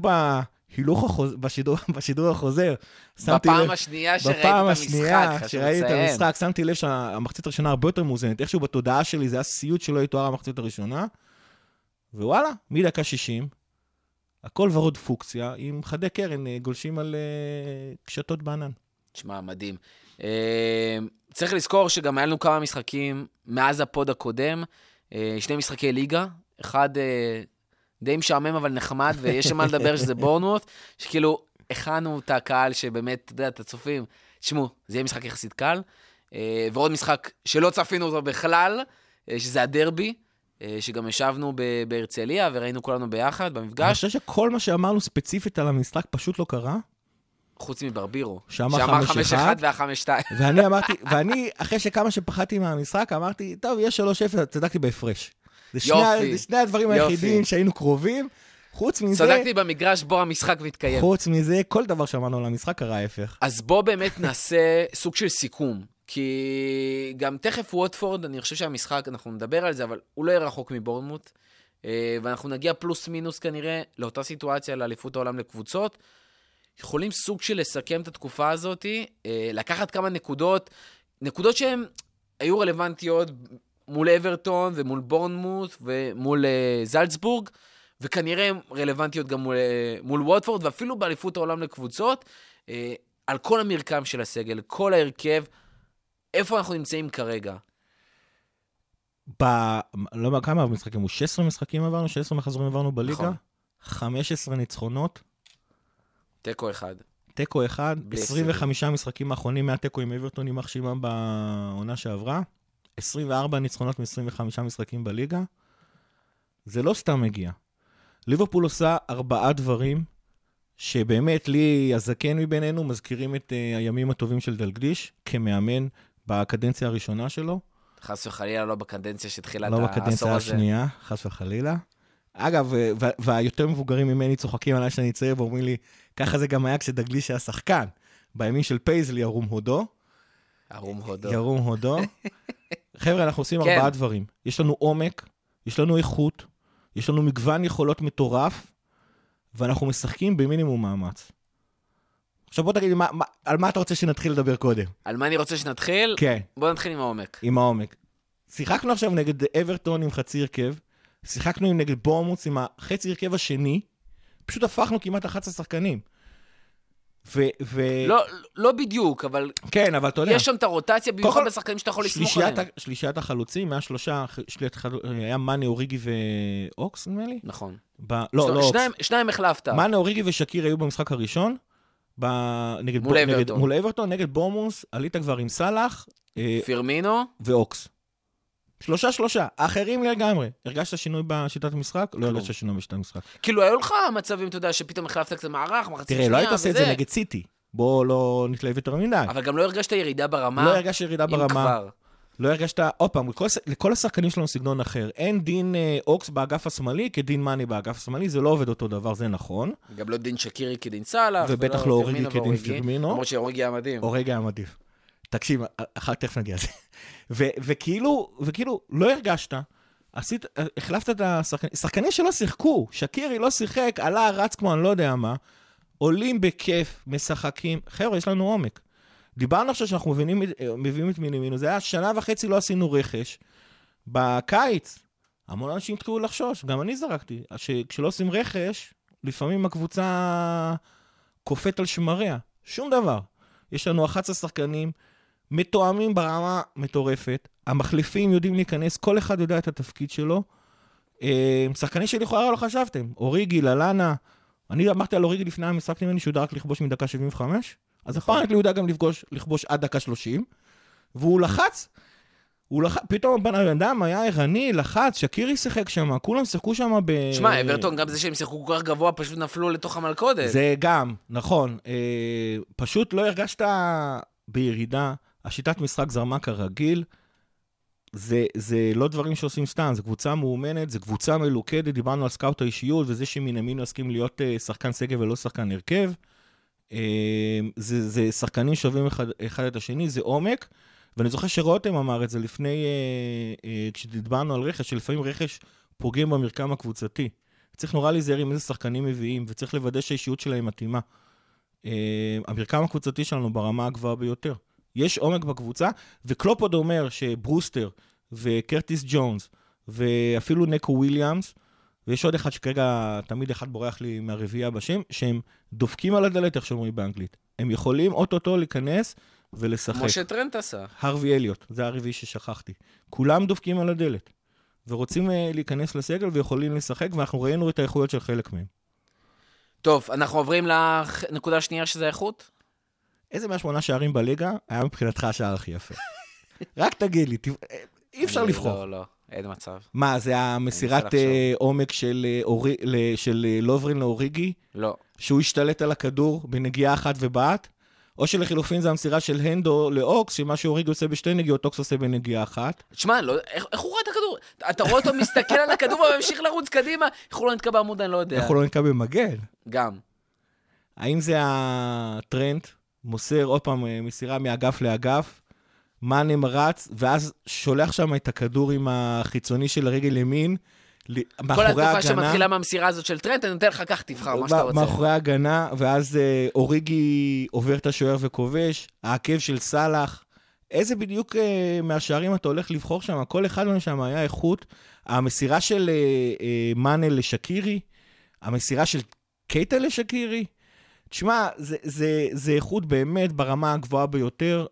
בשידור החוזר, בפעם השנייה שראיתי את המשחק, שמתי לב שהמחצית הראשונה הרבה יותר מאוזנת, איכשהו בתודעה שלי זה היה סיוט שלא יתואר המחצית הראשונה, ווואלה, מדקה 60, הכל ורוד פוקציה, עם חדי קרן גולשים על קשתות בענן. תשמע, מדהים. צריך לזכור שגם היה לנו כמה משחקים מאז הפוד הקודם, 2 משחקי ליגה, אחד די משעמם אבל נחמד, ויש שם מה לדבר שזה בורנמות', שכאילו הכנו את הקהל שבאמת, אתה יודע, את הצופים, תשמעו, זה יהיה משחק יחסית קל, ועוד משחק שלא צפינו אותו בכלל, שזה הדרבי, שגם ישבנו בהרצליה, וראינו כולנו ביחד במפגש. אני חושב שכל מה שאמרנו ספציפית על המשחק פשוט לא קרה. חוץ מברבירו, שאמר 5-1 וה-5-2. ואני, אחרי שכמה שפחדתי מהמשחק, אמרתי, טוב, יש 3-0, צדקתי בהפרש. זה שני הדברים היחידים שהיינו קרובים. חוץ מזה... צדקתי במגרש בו המשחק מתקיים. חוץ מזה, כל דבר שאמרנו על המשחק קרה ההפך. אז בוא באמת נעשה סוג של סיכום. כי גם תכף ווטפורד, אני חושב שהמשחק, אנחנו נדבר על זה, אבל הוא לא יהיה רחוק מבורנמוט. ואנחנו נגיע פלוס מינוס כנראה לאותה סיטואציה, לאליפות העולם לקבוצות. יכולים סוג של לסכם את התקופה הזאת, לקחת כמה נקודות שהן היו רלוונטיות מול אברטון ומול בורנמוט ומול זלצבורג, וכנראה הן רלוונטיות גם מול ווטפורד, ואפילו באליפות העולם לקבוצות, על כל המרקם של הסגל, כל ההרכב, איפה אנחנו נמצאים כרגע? לא יודע כמה משחקים, 16 משחקים עברנו, 16 מחזורים עברנו בליגה, 15 ניצחונות, תיקו אחד, 25 משחקים האחרונים מהתיקו עם אברטון עם מחשימה בעונה שעברה, 24 ניצחונות מ-25 משחקים בליגה, זה לא סתם מגיע. ליברפול עושה 4 דברים, שבאמת לי הזקן מבינינו מזכירים את הימים הטובים של דלגליש, כמאמן בקדנציה הראשונה שלו. חס וחלילה, לא בקדנציה שהתחילה את העשור הזה. לא בקדנציה השנייה, חס וחלילה. אגב, והיותר מבוגרים ממני צוחקים עליי שאני צעיר, ואומרים לי, ככה זה גם היה כשדגליש היה שחקן. בימים של פייזלי, ירום הודו. ירום הודו. חבר'ה, אנחנו עושים 4 דברים. יש לנו עומק, יש לנו איכות, יש לנו מגוון יכולות מטורף, ואנחנו משחקים במינימום מאמץ. עכשיו בוא תגיד, על מה אתה רוצה שנתחיל לדבר קודם? על מה אני רוצה שנתחיל? כן. בוא נתחיל עם העומק. עם העומק. שיחקנו עכשיו נגד אברטון עם חצי הרכב, שיחקנו נגד בורנמוט עם החצי הרכב השני, פשוט הפכנו כמעט 11 שחקנים. לא בדיוק, אבל... כן, אבל אתה יודע. יש שם את הרוטציה, במיוחד בשחקנים שאתה יכול לסמוך עליהם. שלישיית החלוצים, היה מני, אוריגי ואוקס, נדמה לי? נכון. לא, שניים החלפת. מני, אוריגי ושקיר היו במשחק הראשון, מול אברטון, נגד בורמוס, עלית כבר עם סלאח, פירמינו ואוקס. 3. האחרים לגמרי. הרגשת שינוי בשיטת המשחק? לא הרגשת שינוי בשיטת המשחק. כאילו, היו לך מצבים, אתה יודע, שפתאום החלפת קצת מערך, מחצית שנייה, תראה, לא היית עושה את זה נגד סיטי. בוא לא נתלהב יותר מדי. אבל גם לא הרגשת ירידה ברמה. לא הרגשת ירידה ברמה. לא הרגשת, עוד פעם, לכל השחקנים שלנו סגנון אחר. אין דין אוקס באגף השמאלי כדין מאני באגף השמאלי, זה לא עובד אותו דבר, זה נכון. גם לא דין שקירי כדין סלאח. ובטח לא אוריגי כדין פירמינו. למרות שאוריגי היה מדהים. אוריגי היה מדהים. תקשיב, אחר תכף נגיע לזה. וכאילו, לא הרגשת, החלפת את השחקנים, שחקנים שלא שיחקו, שקירי לא שיחק, עלה, רץ כמו אני לא יודע מה, עולים בכיף, משחקים, חבר'ה, יש לנו עומק. דיברנו עכשיו שאנחנו מביאים את מינימינו, זה היה 1.5 שנה לא עשינו רכש. בקיץ, המון אנשים התחילו לחשוש, גם אני זרקתי, שכשלא עושים רכש, לפעמים הקבוצה קופאת על שמריה, שום דבר. יש לנו 11 שחקנים, מתואמים ברמה מטורפת, המחליפים יודעים להיכנס, כל אחד יודע את התפקיד שלו. שחקנים שלי לכאורה לא חשבתם, אוריגי, ללנה, אני אמרתי על אוריגי לפני המשחק ממני שהוא יודע רק לכבוש מדקה 75, אז הפעם הוא יודע גם לכבוש עד דקה 30, והוא לחץ, פתאום בן אדם היה ערני, לחץ, שקירי שיחק שם, כולם שיחקו שם שמע, אברטון, גם זה שהם שיחקו כל כך גבוה, פשוט נפלו לתוך המלכודת. זה גם, נכון, פשוט לא הרגשת בירידה, השיטת משחק זרמה כרגיל, זה לא דברים שעושים סתם, זה קבוצה מאומנת, זה קבוצה מלוכדת, דיברנו על סקאוט האישיות, וזה שמינמינו הסכים להיות שחקן סגל ולא שחקן הרכב, זה שחקנים שווים אחד את השני, זה עומק, ואני זוכר שרותם אמר את זה לפני, כשדיברנו על רכש, שלפעמים רכש פוגם במרקם הקבוצתי. צריך נורא להיזהר עם איזה שחקנים מביאים, וצריך לוודא שהאישיות שלהם מתאימה. המרקם הקבוצתי שלנו ברמה הגבוהה ביותר. יש עומק בקבוצה, וקלופ עוד אומר שברוסטר וקרטיס ג'ונס, ואפילו נקו וויליאמס, ויש עוד אחד שכרגע תמיד אחד בורח לי מהרביעייה בשם, שהם דופקים על הדלת, איך שאומרים באנגלית. הם יכולים אוטוטו להיכנס ולשחק. כמו שטרנט עשה. הרווי אליוט, זה הרביעי ששכחתי. כולם דופקים על הדלת, ורוצים להיכנס לסגל ויכולים לשחק, ואנחנו ראינו את האיכויות של חלק מהם. טוב, אנחנו עוברים לנקודה השנייה שזה איכות? איזה 108 שערים בליגה היה מבחינתך השער הכי יפה? רק תגיד לי, אי אפשר לבחור. לא, אין מצב. מה, זה המסירת עומק של לוברין לאוריגי? לא. שהוא השתלט על הכדור בנגיעה אחת ובעט? או שלחילופין זה המסירה של הנדו לאוקס, שמה שאוריגי עושה בשתי נגיעות, אוקס עושה בנגיעה אחת? תשמע, איך הוא רואה את הכדור? אתה רואה אותו מסתכל על הכדור וממשיך לרוץ קדימה? איך הוא לא נתקע בעמוד, אני לא יודע. איך הוא לא נתקע במגן? גם. האם זה הטרנד? מוסר עוד פעם מסירה מאגף לאגף, מאנה רץ, ואז שולח שם את הכדור עם החיצוני של הרגל ימין, כל התקופה שמתחילה מהמסירה הזאת של טרנד, אני נותן לך כך תבחר מה שאתה רוצה. מאחורי ההגנה, ואז אוריגי עובר את השוער וכובש, העקב של סלאח, איזה בדיוק מהשערים אתה הולך לבחור שם, כל אחד מהם שם היה איכות, המסירה של מאנה לשקירי, המסירה של קייטה לשקירי, תשמע, זה איכות באמת ברמה הגבוהה ביותר,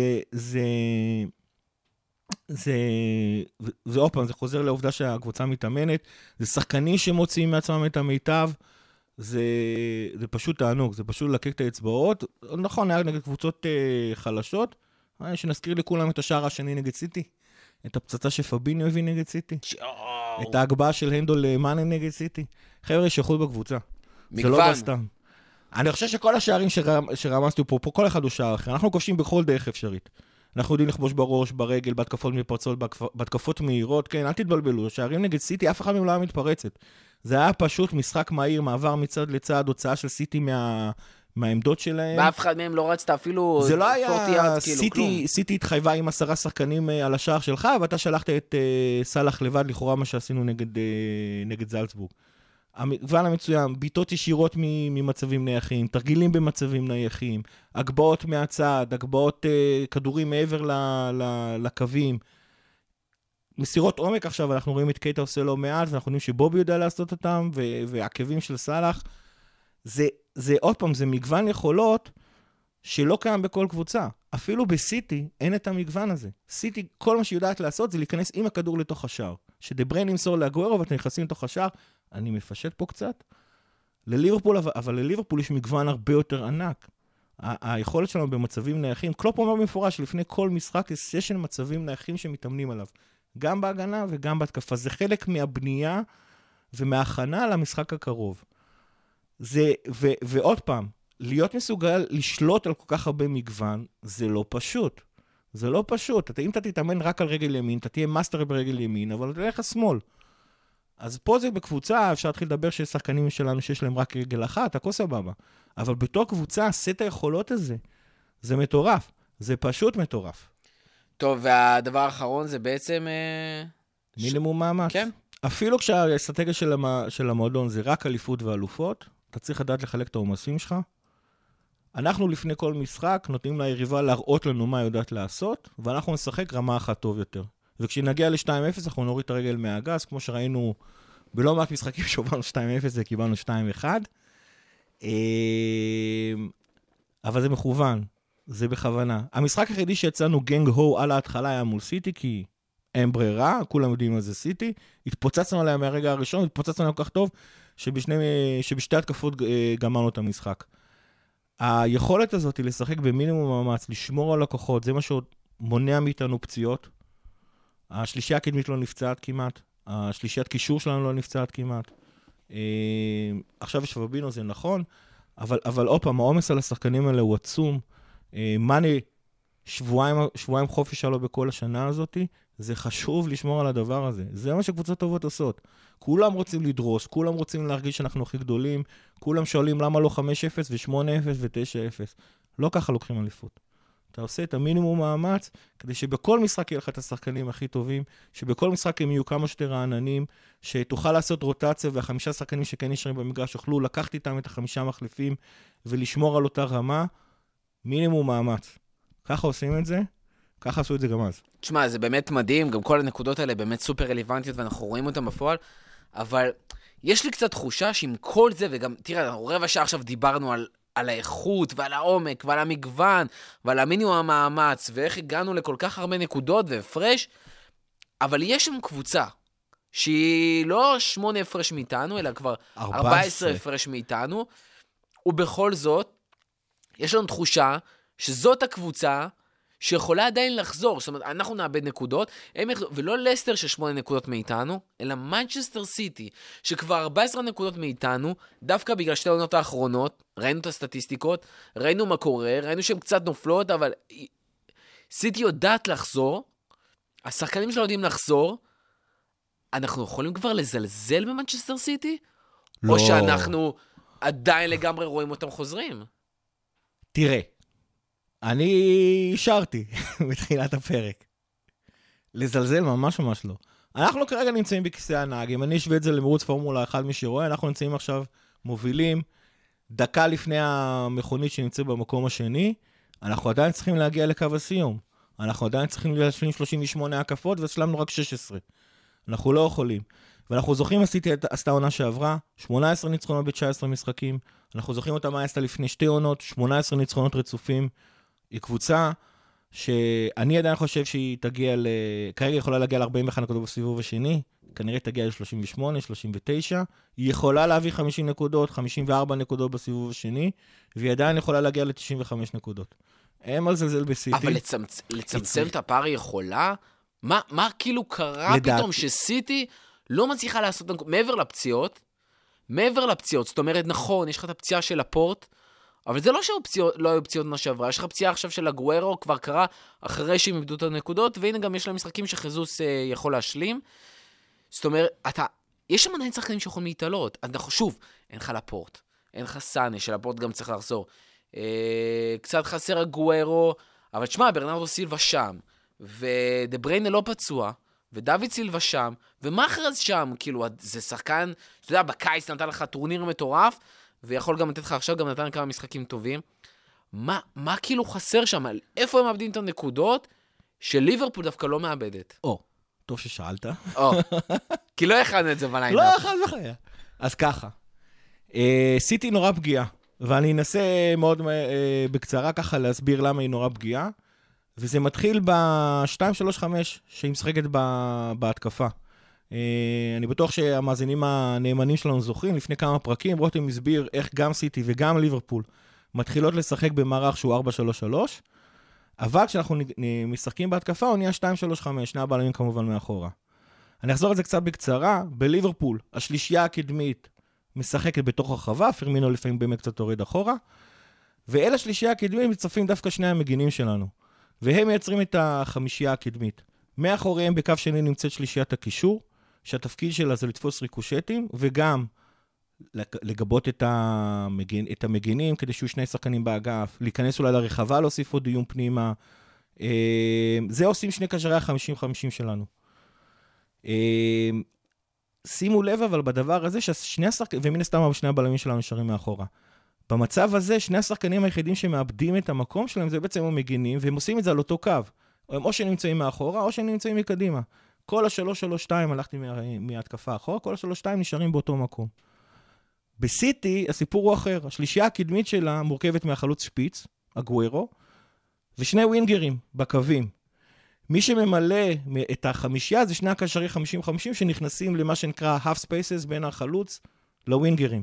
זה עוד פעם, זה חוזר לעובדה שהקבוצה מתאמנת, זה שחקנים שמוציאים מעצמם את המיטב, זה פשוט תענוג, זה פשוט לקק את האצבעות, נכון, היה נגד קבוצות חלשות, שנזכיר לכולם את השער השני נגד סיטי, את הפצצה שפביניו הביא נגד סיטי, את ההגבהה של הנדו למאנה נגד סיטי, חבר'ה יש איכות בקבוצה, זה לא בסתם. אני חושב שכל השערים שרמזתי פה, כל אחד הוא שער אחר. אנחנו כובשים בכל דרך אפשרית. אנחנו יודעים לכבוש בראש, ברגל, בהתקפות מפרצות, בהתקפות מהירות, כן, אל תתבלבלו. שערים נגד סיטי, אף אחד מהם לא היה מתפרצת. זה היה פשוט משחק מהיר, מעבר מצד לצד, הוצאה של סיטי מהעמדות שלהם. ואף אחד מהם לא רצת אפילו... זה לא היה סיטי התחייבה עם 10 שחקנים על השער שלך, ואתה שלחת את סלאח לבד, לכאורה מה שעשינו נגד זלצבורג. המגוון המצוין, ביטות ישירות ממצבים נייחים, תרגילים במצבים נייחים, הגבעות מהצד, הגבעות כדורים מעבר לקווים, מסירות עומק עכשיו, אנחנו רואים את קייטה עושה לא מעט, ואנחנו יודעים שבובי יודע לעשות אותם, והעקבים של סלאח, זה עוד פעם, זה מגוון יכולות שלא קיים בכל קבוצה. אפילו בסיטי אין את המגוון הזה. סיטי, כל מה שיודעת לעשות זה להיכנס עם הכדור לתוך השער. שדבריין ימסור לאגוארו ואתם נכנסים לתוך השער, אני מפשט פה קצת. לליברפול, אבל לליברפול יש מגוון הרבה יותר ענק. היכולת שלנו במצבים נייחים, קלופ אומר במפורש שלפני כל משחק יש סשן מצבים נייחים שמתאמנים עליו. גם בהגנה וגם בהתקפה. זה חלק מהבנייה ומההכנה למשחק הקרוב. ועוד פעם, להיות מסוגל לשלוט על כל כך הרבה מגוון, זה לא פשוט. זה לא פשוט. אם אתה תתאמן רק על רגל ימין, אתה תהיה מאסטר ברגל ימין, אבל אתה תלך שמאל. אז פה זה בקבוצה, אפשר להתחיל לדבר שיש שחקנים שלנו שיש להם רק רגל אחת, הכל סבבה. אבל בתור קבוצה, סט היכולות הזה, זה מטורף. זה פשוט מטורף. טוב, והדבר האחרון זה בעצם... מינימום מאמץ. כן. אפילו כשהאסטרטגיה של המועדון זה רק אליפות ואלופות, אתה צריך לדעת לחלק את העומסים שלך. אנחנו לפני כל משחק נותנים ליריבה להראות לנו מה יודעת לעשות, ואנחנו נשחק רמה אחת טוב יותר. וכשנגיע ל-2-0, אנחנו נוריד את הרגל מהגז, כמו שראינו בלא מעט משחקים שהובלנו 2-0 וקיבלנו 2-1. אבל זה מכוון, זה בכוונה. המשחק היחידי שיצאנו גנג הו על ההתחלה היה מול סיטי, כי אין ברירה, כולם יודעים מה זה סיטי. התפוצצנו עליה מהרגע הראשון, התפוצצנו עליה כל כך טוב, שבשתי התקפות גמרנו את המשחק. היכולת הזאת היא לשחק במינימום מאמץ, לשמור על לקוחות, זה מה שעוד מונע מאיתנו פציעות. השלישייה הקדמית לא נפצעת כמעט, השלישיית קישור שלנו לא נפצעת כמעט. עכשיו יש פבינו, זה נכון, אבל עוד פעם, העומס על השחקנים האלה הוא עצום. מאני, שבועיים חופש שלו בכל השנה הזאת, זה חשוב לשמור על הדבר הזה. זה מה שקבוצות טובות עושות. כולם רוצים לדרוס, כולם רוצים להרגיש שאנחנו הכי גדולים, כולם שואלים למה לא 5-0 ו-8-0 ו-9-0. לא ככה לוקחים אליפות. אתה עושה את המינימום מאמץ, כדי שבכל משחק יהיה לך את השחקנים הכי טובים, שבכל משחק הם יהיו כמה שיותר רעננים, שתוכל לעשות רוטציה, והחמישה שחקנים שכן נשארים במגרש, יוכלו לקחת איתם את החמישה מחליפים, ולשמור על אותה רמה, מינימום מאמץ. ככה עושים את זה, ככה עשו את זה גם אז. תשמע, זה באמת מדהים, גם כל הנקודות האלה באמת סופר רלוונטיות, ואנחנו רואים אותם בפועל, אבל יש לי קצת תחושה שעם כל זה, וגם, תראה, אנחנו רבע שעה עכשיו דיברנו על האיכות ועל העומק ועל המגוון ועל המינימום המאמץ ואיך הגענו לכל כך הרבה נקודות והפרש, אבל יש שם קבוצה שהיא לא 8 הפרש מאיתנו, אלא כבר 14 הפרש מאיתנו, ובכל זאת יש לנו תחושה שזאת הקבוצה שיכולה עדיין לחזור. זאת אומרת, אנחנו נאבד נקודות, ולא לסטר של 8 נקודות מאיתנו, אלא מנצ'סטר סיטי, שכבר 14 נקודות מאיתנו, דווקא בגלל שתי העונות האחרונות, ראינו את הסטטיסטיקות, ראינו מה קורה, ראינו שהן קצת נופלות, אבל סיטי יודעת לחזור, השחקנים שלנו יודעים לחזור, אנחנו יכולים כבר לזלזל במנצ'סטר סיטי? לא. או שאנחנו עדיין לגמרי רואים אותם חוזרים? תראה, אני אישרתי בתחילת הפרק. לזלזל ממש ממש לא. אנחנו כרגע נמצאים בכיסא הנהג. אם אני אשווה את זה למרוץ פורמולה 1, מי שרואה, אנחנו נמצאים עכשיו מובילים, דקה לפני המכונית שנמצא במקום השני, אנחנו עדיין צריכים להגיע לקו הסיום. אנחנו עדיין צריכים להשלים 38 הקפות, והשלמנו רק 16. אנחנו לא יכולים. ואנחנו זוכרים, עשתה עונה שעברה, 18 ניצחונות ב-19 משחקים, אנחנו זוכרים אותה מה עשתה לפני 2 עונות, 18 ניצחונות רצופים, היא קבוצה שאני עדיין חושב שהיא תגיע כרגע יכולה להגיע ל-41 נקודות בסיבוב השני, כנראה תגיע ל-38, 39, היא יכולה להביא 50 נקודות, 54 נקודות בסיבוב השני, והיא עדיין יכולה להגיע ל-95 נקודות. אין מה לזלזל בסיטי. אבל לצמצם את הפער היא יכולה? מה כאילו קרה פתאום שסיטי לא מצליחה לעשות, מעבר לפציעות, זאת אומרת, נכון, יש לך את הפציעה של הפורט, אבל זה לא שלא היו פציעות מה שעברה, יש לך פציעה עכשיו של הגוארו, כבר קרה אחרי שהם איבדו את הנקודות, והנה גם יש להם משחקים שחזוס יכול להשלים. זאת אומרת, יש שם עדיין שחקנים שיכולים להתעלות. שוב, אין לך לפורט, אין לך סאנה, שלפורט גם צריך לחזור. קצת חסר הגוארו, אבל תשמע, ברנרדו סילבה שם, ודבריינה לא פצוע, ודוד סילבה שם, ומאחרז שם, כאילו, זה שחקן, אתה יודע, בקיץ נתן לך טורניר מטורף, ויכול גם לתת לך עכשיו, גם נתן כמה משחקים טובים. מה כאילו חסר שם? איפה הם מאבדים את הנקודות שליברפול דווקא לא מאבדת? טוב ששאלת. כי לא הכנו את זה בליינאפ. לא, אחד וחיה. אז ככה. סיטי נורא פגיעה, ואני אנסה מאוד בקצרה ככה להסביר למה היא נורא פגיעה, וזה מתחיל ב-2-3-5 שהיא משחקת בהתקפה. אני בטוח שהמאזינים הנאמנים שלנו זוכרים, לפני כמה פרקים, רותם הסביר איך גם סיטי וגם ליברפול מתחילות לשחק במערך שהוא 4-3-3, אבל כשאנחנו משחקים בהתקפה, הוא נהיה 2-3-5, שני הבלמים כמובן מאחורה. אני אחזור על זה קצת בקצרה, בליברפול, השלישייה הקדמית משחקת בתוך הרחבה, פרמינו לפעמים באמת קצת הורד אחורה, ואלה השלישייה הקדמית מצטרפים דווקא שני המגינים שלנו, והם מייצרים את החמישייה הקדמית. מאחוריהם בקו שני נמצאת שלישיית הקישור, שהתפקיד שלה זה לתפוס ריקושטים, וגם לגבות את המגינים, כדי שיהיו שני שחקנים באגף, להיכנס אולי לרחבה, להוסיף עוד דיון פנימה. זה עושים שני קשרי ה-50-50 שלנו. שימו לב אבל בדבר הזה, ששני השחקנים, ומן הסתם שני הבלמים שלנו נשארים מאחורה. במצב הזה, שני השחקנים היחידים שמאבדים את המקום שלהם, זה בעצם המגינים, והם עושים את זה על אותו קו. הם או שנמצאים מאחורה, או שנמצאים מקדימה. כל ה-3-3-2 הלכתי מהתקפה אחורה, כל ה-3-2 נשארים באותו מקום. בסיטי, הסיפור הוא אחר. השלישייה הקדמית שלה מורכבת מהחלוץ שפיץ, אגוארו, ושני ווינגרים בקווים. מי שממלא את החמישייה זה שני הקשרי 50-50 שנכנסים למה שנקרא half spaces בין החלוץ לווינגרים.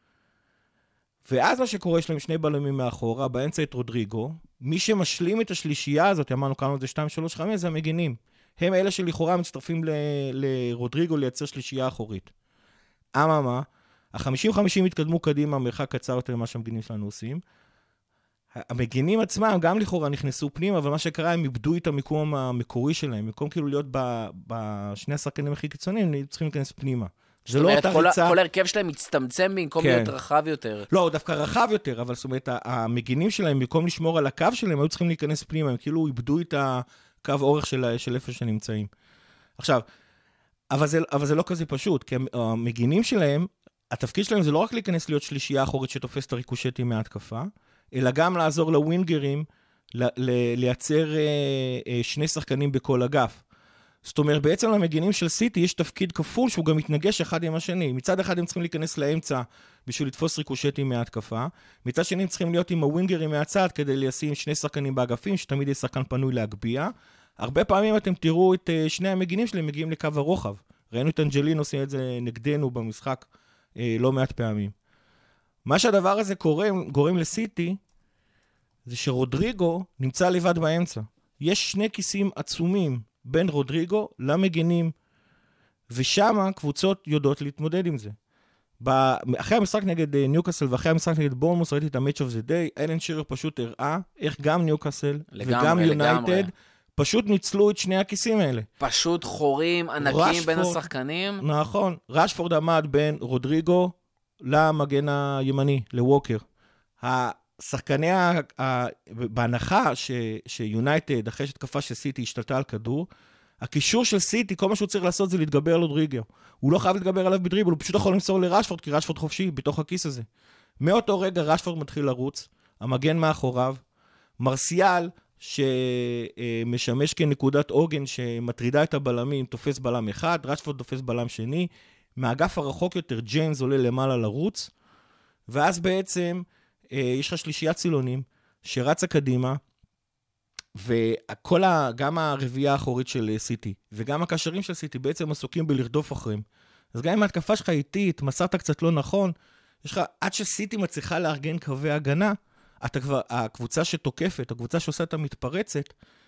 ואז מה שקורה, יש להם שני בלמים מאחורה, באמצע את רודריגו. מי שמשלים את השלישייה הזאת, אמרנו כמה זה 2-3-5, זה המגינים. הם אלה שלכאורה מצטרפים לרודריגו לייצר שלישייה אחורית. אממה, ה-50-50 התקדמו קדימה, מרחק קצר יותר ממה שהמגינים שלנו עושים. המגינים עצמם גם לכאורה נכנסו פנימה, אבל מה שקרה, הם איבדו את המיקום המקורי שלהם. מקום כאילו להיות בשני השחקנים הכי קיצוניים, הם צריכים להיכנס פנימה. זה לא אותה ריצה. כל הרכב שלהם מצטמצם במקום להיות רחב יותר. לא, דווקא רחב יותר, אבל זאת אומרת, המגינים שלהם, במקום לשמור על הקו שלהם, היו צריכים להיכנס פנימה, הם כאילו איבדו את הקו אורך של איפה שנמצאים. עכשיו, אבל זה לא כזה פשוט, כי המגינים שלהם, התפקיד שלהם זה לא רק להיכנס להיות שלישייה אחורית שתופס את הריקושטים מההתקפה, אלא גם לעזור לווינגרים לייצר שני שחקנים בכל אגף. זאת אומרת, בעצם למגינים של סיטי יש תפקיד כפול שהוא גם מתנגש אחד עם השני. מצד אחד הם צריכים להיכנס לאמצע בשביל לתפוס ריקושטים מההתקפה, מצד שני הם צריכים להיות עם הווינגרים מהצד כדי לשים שני שחקנים באגפים, שתמיד יש שחקן פנוי להגביע. הרבה פעמים אתם תראו את שני המגינים שלהם מגיעים לקו הרוחב. ראינו את אנג'לין עושים את זה נגדנו במשחק לא מעט פעמים. מה שהדבר הזה גורם לסיטי, זה שרודריגו נמצא לבד באמצע. יש שני כיסים עצומים בין רודריגו למגינים, ושם קבוצות יודעות להתמודד עם זה. אחרי המשחק נגד ניוקאסל ואחרי המשחק נגד בורנמוס, ראיתי את ה-Match of the Day, אלן שירר פשוט הראה איך גם ניוקאסל וגם יונייטד פשוט ניצלו את שני הכיסים האלה. פשוט חורים ענקים בין השחקנים. נכון, רשפורד עמד בין רודריגו למגן הימני, לווקר. השחקני, בהנחה שיונייטד, אחרי שתקפה של סיטי השתלטה על כדור, הקישור של סיטי, כל מה שהוא צריך לעשות זה להתגבר על רודריגו. הוא לא חייב להתגבר עליו בדריבל, הוא פשוט יכול למסור לרשפורד, כי רשפורד חופשי בתוך הכיס הזה. מאותו רגע רשפורד מתחיל לרוץ, המגן מאחוריו, מרסיאל, שמשמש כנקודת עוגן שמטרידה את הבלמים, תופס בלם אחד, רשפורד תופס בלם שני, מהאגף הרחוק יותר, ג'יימס עולה למעלה לרוץ, ואז בעצם יש לך שלישיית צילונים שרצה קדימה, וגם הרביעייה האחורית של סיטי, וגם הקשרים של סיטי בעצם עסוקים בלרדוף אחריהם. אז גם אם ההתקפה שלך איטית, מסרת קצת לא נכון, יש לך, עד שסיטי מצליחה לארגן קווי הגנה, הקבוצה שתוקפת, הקבוצה שעושה את המתפרצת,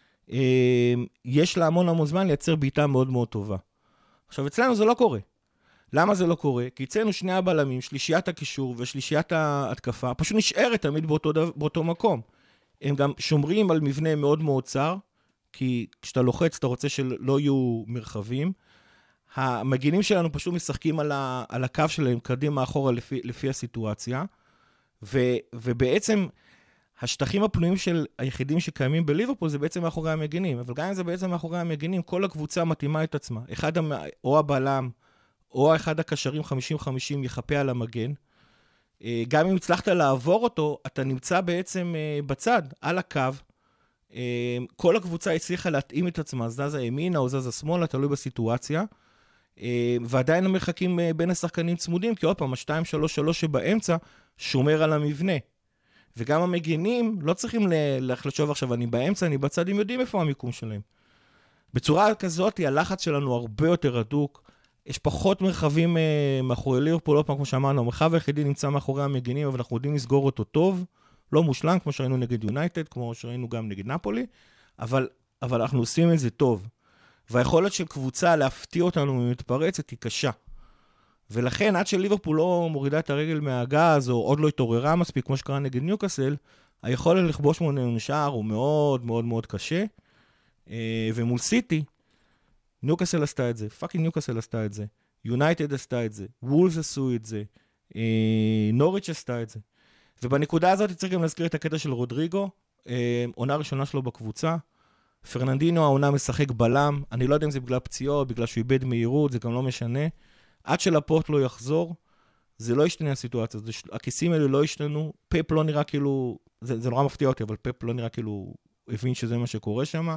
יש לה המון זמן לייצר בעיטה מאוד מאוד טובה. עכשיו, אצלנו זה לא קורה. למה זה לא קורה? כי אצלנו שני הבלמים, שלישיית הקישור ושלישיית ההתקפה, פשוט נשארת תמיד באותו מקום. הם גם שומרים על מבנה מאוד מאוד צר, כי כשאתה לוחץ, אתה רוצה שלא יהיו מרחבים. המגינים שלנו פשוט משחקים על הקו שלהם, קדימה אחורה לפי הסיטואציה, ובעצם השטחים הפנויים של היחידים שקיימים בליברפול זה בעצם מאחורי המגינים, אבל גם אם זה בעצם מאחורי המגינים, כל הקבוצה מתאימה את עצמה. או הבלם, או אחד הקשרים 50-50 יחפה על המגן. גם אם הצלחת לעבור אותו, אתה נמצא בעצם בצד, על הקו. כל הקבוצה הצליחה להתאים את עצמה, זזה ימינה או זזה שמאלה, תלוי בסיטואציה. ועדיין המרחקים בין השחקנים צמודים, כי עוד פעם, ה-2-3-3 שבאמצע שומר על המבנה. וגם המגינים לא צריכים לחשוב עכשיו, אני באמצע, אני בצד, הם יודעים איפה המיקום שלהם. בצורה כזאת, הלחץ שלנו הרבה יותר הדוק, יש פחות מרחבים מאחורי ליברפול, עוד פעם, כמו שאמרנו, המרחב היחידי נמצא מאחורי המגינים, אבל אנחנו יודעים לסגור אותו טוב, לא מושלם, כמו שראינו נגד יונייטד, כמו שראינו גם נגד נפולי, אבל אנחנו עושים את זה טוב. והיכולת של קבוצה להפתיע אותנו ממתפרצת היא קשה. ולכן, עד שליברפול לא מורידה את הרגל מהגז, או עוד לא התעוררה מספיק, כמו שקרה נגד ניוקאסל, היכולת לכבוש ממנו שער הוא מאוד מאוד מאוד קשה. ומול סיטי, ניוקאסל עשתה את זה, פאקינג ניוקאסל עשתה את זה, יונייטד עשתה את זה, וולס עשו את זה, נוריץ' עשתה את זה. ובנקודה הזאת צריך גם להזכיר את הקטע של רודריגו, עונה ראשונה שלו בקבוצה, פרננדינו העונה משחק בלם, אני לא יודע אם זה בגלל פציעות, בגלל שהוא איבד מהירות, זה גם לא משנה. עד שלפורט לא יחזור, זה לא ישתנה הסיטואציה, הכיסים האלה לא ישתנו, פפ לא נראה כאילו, זה נורא מפתיע אותי, אבל פפ לא נראה כאילו הבין שזה מה שקורה שם.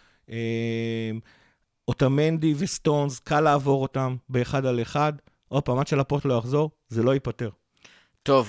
אוטמנדי וסטונס, קל לעבור אותם באחד על אחד, עוד פעם, עד שלפורט לא יחזור, זה לא ייפטר. טוב,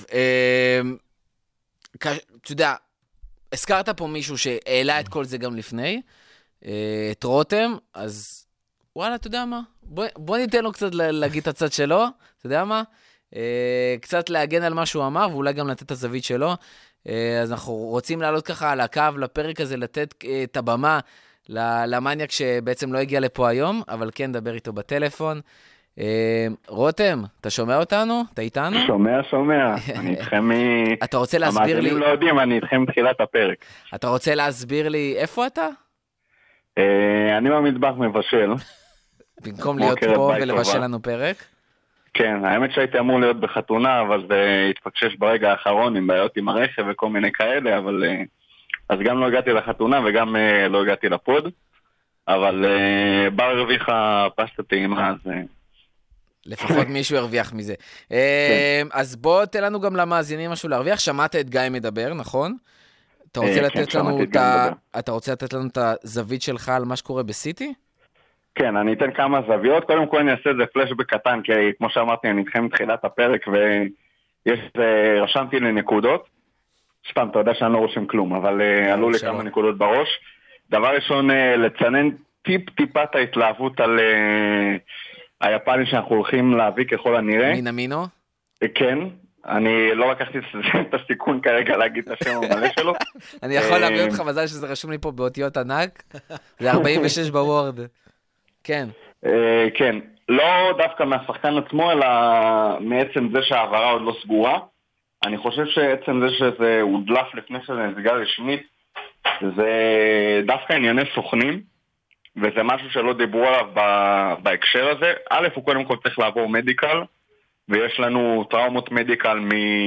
אתה יודע, הזכרת פה מישהו שהעלה את כל זה גם לפני, את רותם, אז וואלה, אתה יודע מה? בוא ניתן לו קצת להגיד את הצד שלו, אתה יודע מה? קצת להגן על מה שהוא אמר, ואולי גם לתת את הזווית שלו. אז אנחנו רוצים לעלות ככה על הקו לפרק הזה, לתת את הבמה למניאק שבעצם לא הגיע לפה היום, אבל כן דבר איתו בטלפון. רותם, אתה שומע אותנו? אתה איתנו? שומע. אני איתכם אתה רוצה להסביר לי... המאזינים לא יודעים, אני איתכם מתחילת הפרק. אתה רוצה להסביר לי איפה אתה? אני במטבח מבשל. במקום להיות פה ולבשל לנו פרק? כן, האמת שהייתי אמור להיות בחתונה, אבל זה התפקשש ברגע האחרון עם בעיות עם הרכב וכל מיני כאלה, אבל אז גם לא הגעתי לחתונה וגם לא הגעתי לפוד, אבל בר הרוויחה פסטה טעימה, אז... לפחות מישהו הרוויח מזה. אז בוא תן לנו גם למאזינים משהו להרוויח. שמעת את גיא מדבר, נכון? אתה רוצה לתת לנו את הזווית שלך על מה שקורה בסיטי? כן, אני אתן כמה זוויות. קודם כל אני אעשה את זה פלשבק קטן, כי כמו שאמרתי, אני איתכם מתחילת הפרק, ורשמתי לי נקודות. סתם, אתה יודע שאני לא רושם כלום, אבל עלו לי כמה נקודות בראש. דבר ראשון, לצנן טיפת ההתלהבות על היפני שאנחנו הולכים להביא ככל הנראה. מינאמינו? כן, אני לא לקחתי את הסיכון כרגע להגיד את השם המלא שלו. אני יכול להביא אותך, מזל שזה רשום לי פה באותיות ענק. זה 46 בוורד. כן. כן, לא דווקא מהשחקן עצמו, אלא מעצם זה שהעברה עוד לא סגורה. אני חושב שעצם זה שזה הודלף לפני שזה נסגר רשמית, זה דווקא ענייני סוכנים, וזה משהו שלא דיברו עליו בהקשר הזה. א', הוא קודם כל צריך לעבור מדיקל, ויש לנו טראומות מדיקל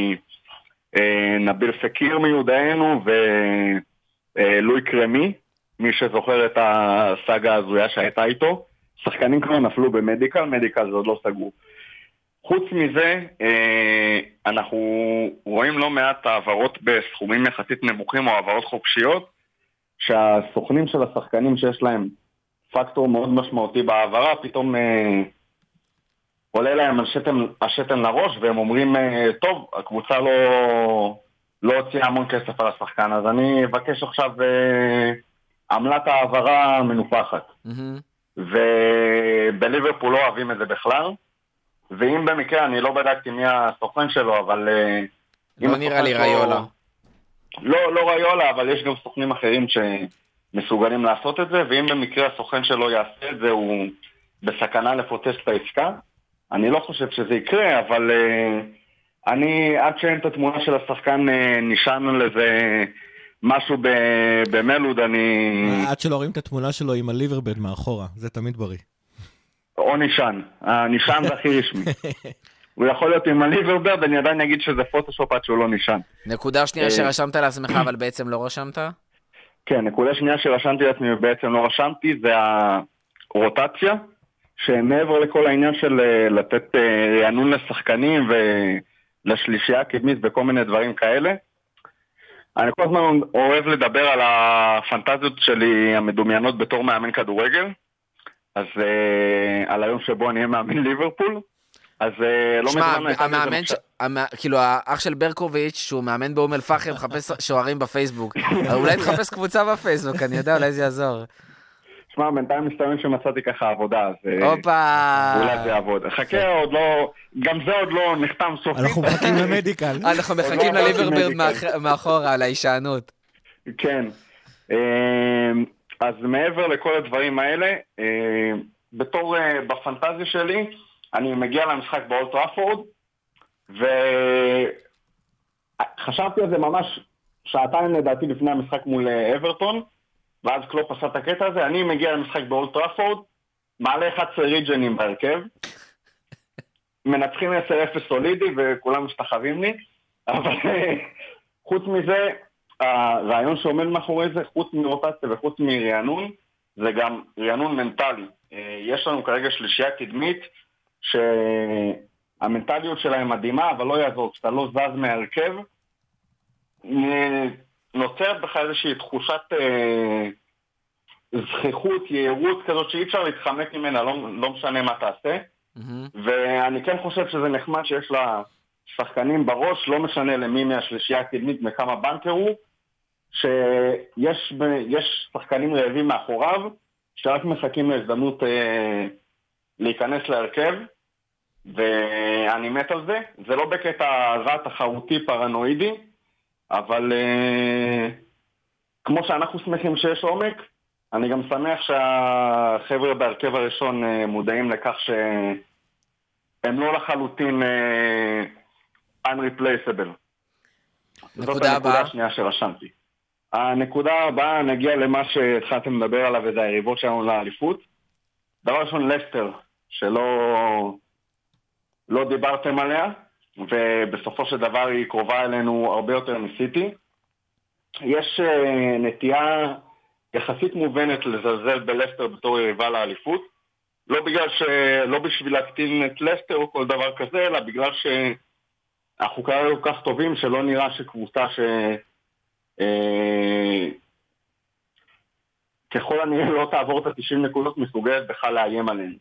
מנביל פקיר מיודענו, ולואי קרמי, מי שזוכר את הסאגה הזויה שהייתה איתו. שחקנים כבר נפלו במדיקל, מדיקל זה עוד לא סגור. חוץ מזה, אנחנו רואים לא מעט העברות בסכומים יחסית נמוכים, או העברות חופשיות, שהסוכנים של השחקנים שיש להם פקטור מאוד משמעותי בעברה, פתאום עולה להם השתן לראש, והם אומרים, טוב, הקבוצה לא הוציאה המון כסף על השחקן, אז אני אבקש עכשיו עמלת העברה מנופחת. ובליברפול לא אוהבים את זה בכלל, ואם במקרה, אני לא בדקתי מי הסוכן שלו, אבל... לא נראה לי ריולה. לא ריולה, אבל יש גם סוכנים אחרים שמסוגלים לעשות את זה, ואם במקרה הסוכן שלו יעשה את זה, הוא בסכנה לפוצץ את העסקה. אני לא חושב שזה יקרה, אבל אני, עד שאין את התמונה של השחקן, נשענו לזה משהו במלוד, אני... עד שלא רואים את התמונה שלו עם הליברבד מאחורה, זה תמיד בריא. או נשען, הנשען זה הכי רשמי. הוא יכול להיות עם הליברבד, אני עדיין אגיד שזה פוטושופ עד שהוא לא נשען. נקודה שנייה שרשמת לעצמך, אבל בעצם לא רשמת? כן, נקודה שנייה שרשמתי לעצמי ובעצם לא רשמתי, זה הרוטציה, שמעבר לכל העניין של לתת רענון לשחקנים ולשלישייה הקדמית וכל מיני דברים כאלה, אני כל הזמן אוהב לדבר על הפנטזיות שלי המדומיינות בתור מאמן כדורגל, אז על היום שבו אני אהיה מאמן ליברפול, אז לא המאמן, כאילו האח של ברקוביץ' שהוא מאמן באום אל פחם, מחפש שוערים בפייסבוק, אולי תחפש קבוצה בפייסבוק, אני יודע, אולי זה יעזור. תשמע, בינתיים מסתמן שמצאתי ככה עבודה, אז הופה. אולי זה יעבוד. חכה, עוד לא, גם זה עוד לא נחתם סופית. אנחנו מחכים למדיקל. אנחנו מחכים לליברברד מאחורה, להישענות. כן. אז מעבר לכל הדברים האלה, בתור בפנטזיה שלי, אני מגיע למשחק באולד טראפורד, וחשבתי על זה ממש שעתיים לדעתי לפני המשחק מול אברטון, ואז קלופ עשה את הקטע הזה, אני מגיע למשחק באולד טראפורד, מעלה 11 ריג'נים בהרכב, מנצחים 10-0 סולידי וכולם משתחווים לי, אבל חוץ מזה, הרעיון שעומד מאחורי זה, חוץ מרוטציה וחוץ מרענון, זה גם רענון מנטלי. יש לנו כרגע שלישייה קדמית, שהמנטליות שלהם מדהימה, אבל לא יעזור, כשאתה לא זז מהרכב, נוצרת בך איזושהי תחושת זכיחות, יעירות כזאת שאי אפשר להתחמק ממנה, לא משנה מה תעשה. ואני כן חושב שזה נחמד שיש לה שחקנים בראש, לא משנה למי מהשלישייה הקדמית מכמה בנקר הוא, שיש שחקנים רעבים מאחוריו, שרק מחכים להזדמנות להיכנס להרכב, ואני מת על זה. זה לא בקטע רע תחרותי פרנואידי, אבל כמו שאנחנו שמחים שיש עומק, אני גם שמח שהחבר'ה בהרכב הראשון מודעים לכך שהם לא לחלוטין unreplaceable. זאת הנקודה השנייה שרשמתי. הנקודה הבאה, נגיע למה שהתחלתם לדבר עליו, וזה היריבות שלנו לאליפות. דבר ראשון, לסטר, שלא דיברתם עליה, ובסופו של דבר היא קרובה אלינו הרבה יותר מסיטי. יש נטייה יחסית מובנת לזלזל בלסטר בתור יריבה לאליפות, לא בשביל להקטין את לסטר או כל דבר כזה, אלא בגלל שאנחנו כרגע כל כך טובים שלא נראה שקבוצה ככל הנראה לא תעבור את ה-90 נקודות מסוגלת בכלל לאיים עליהן.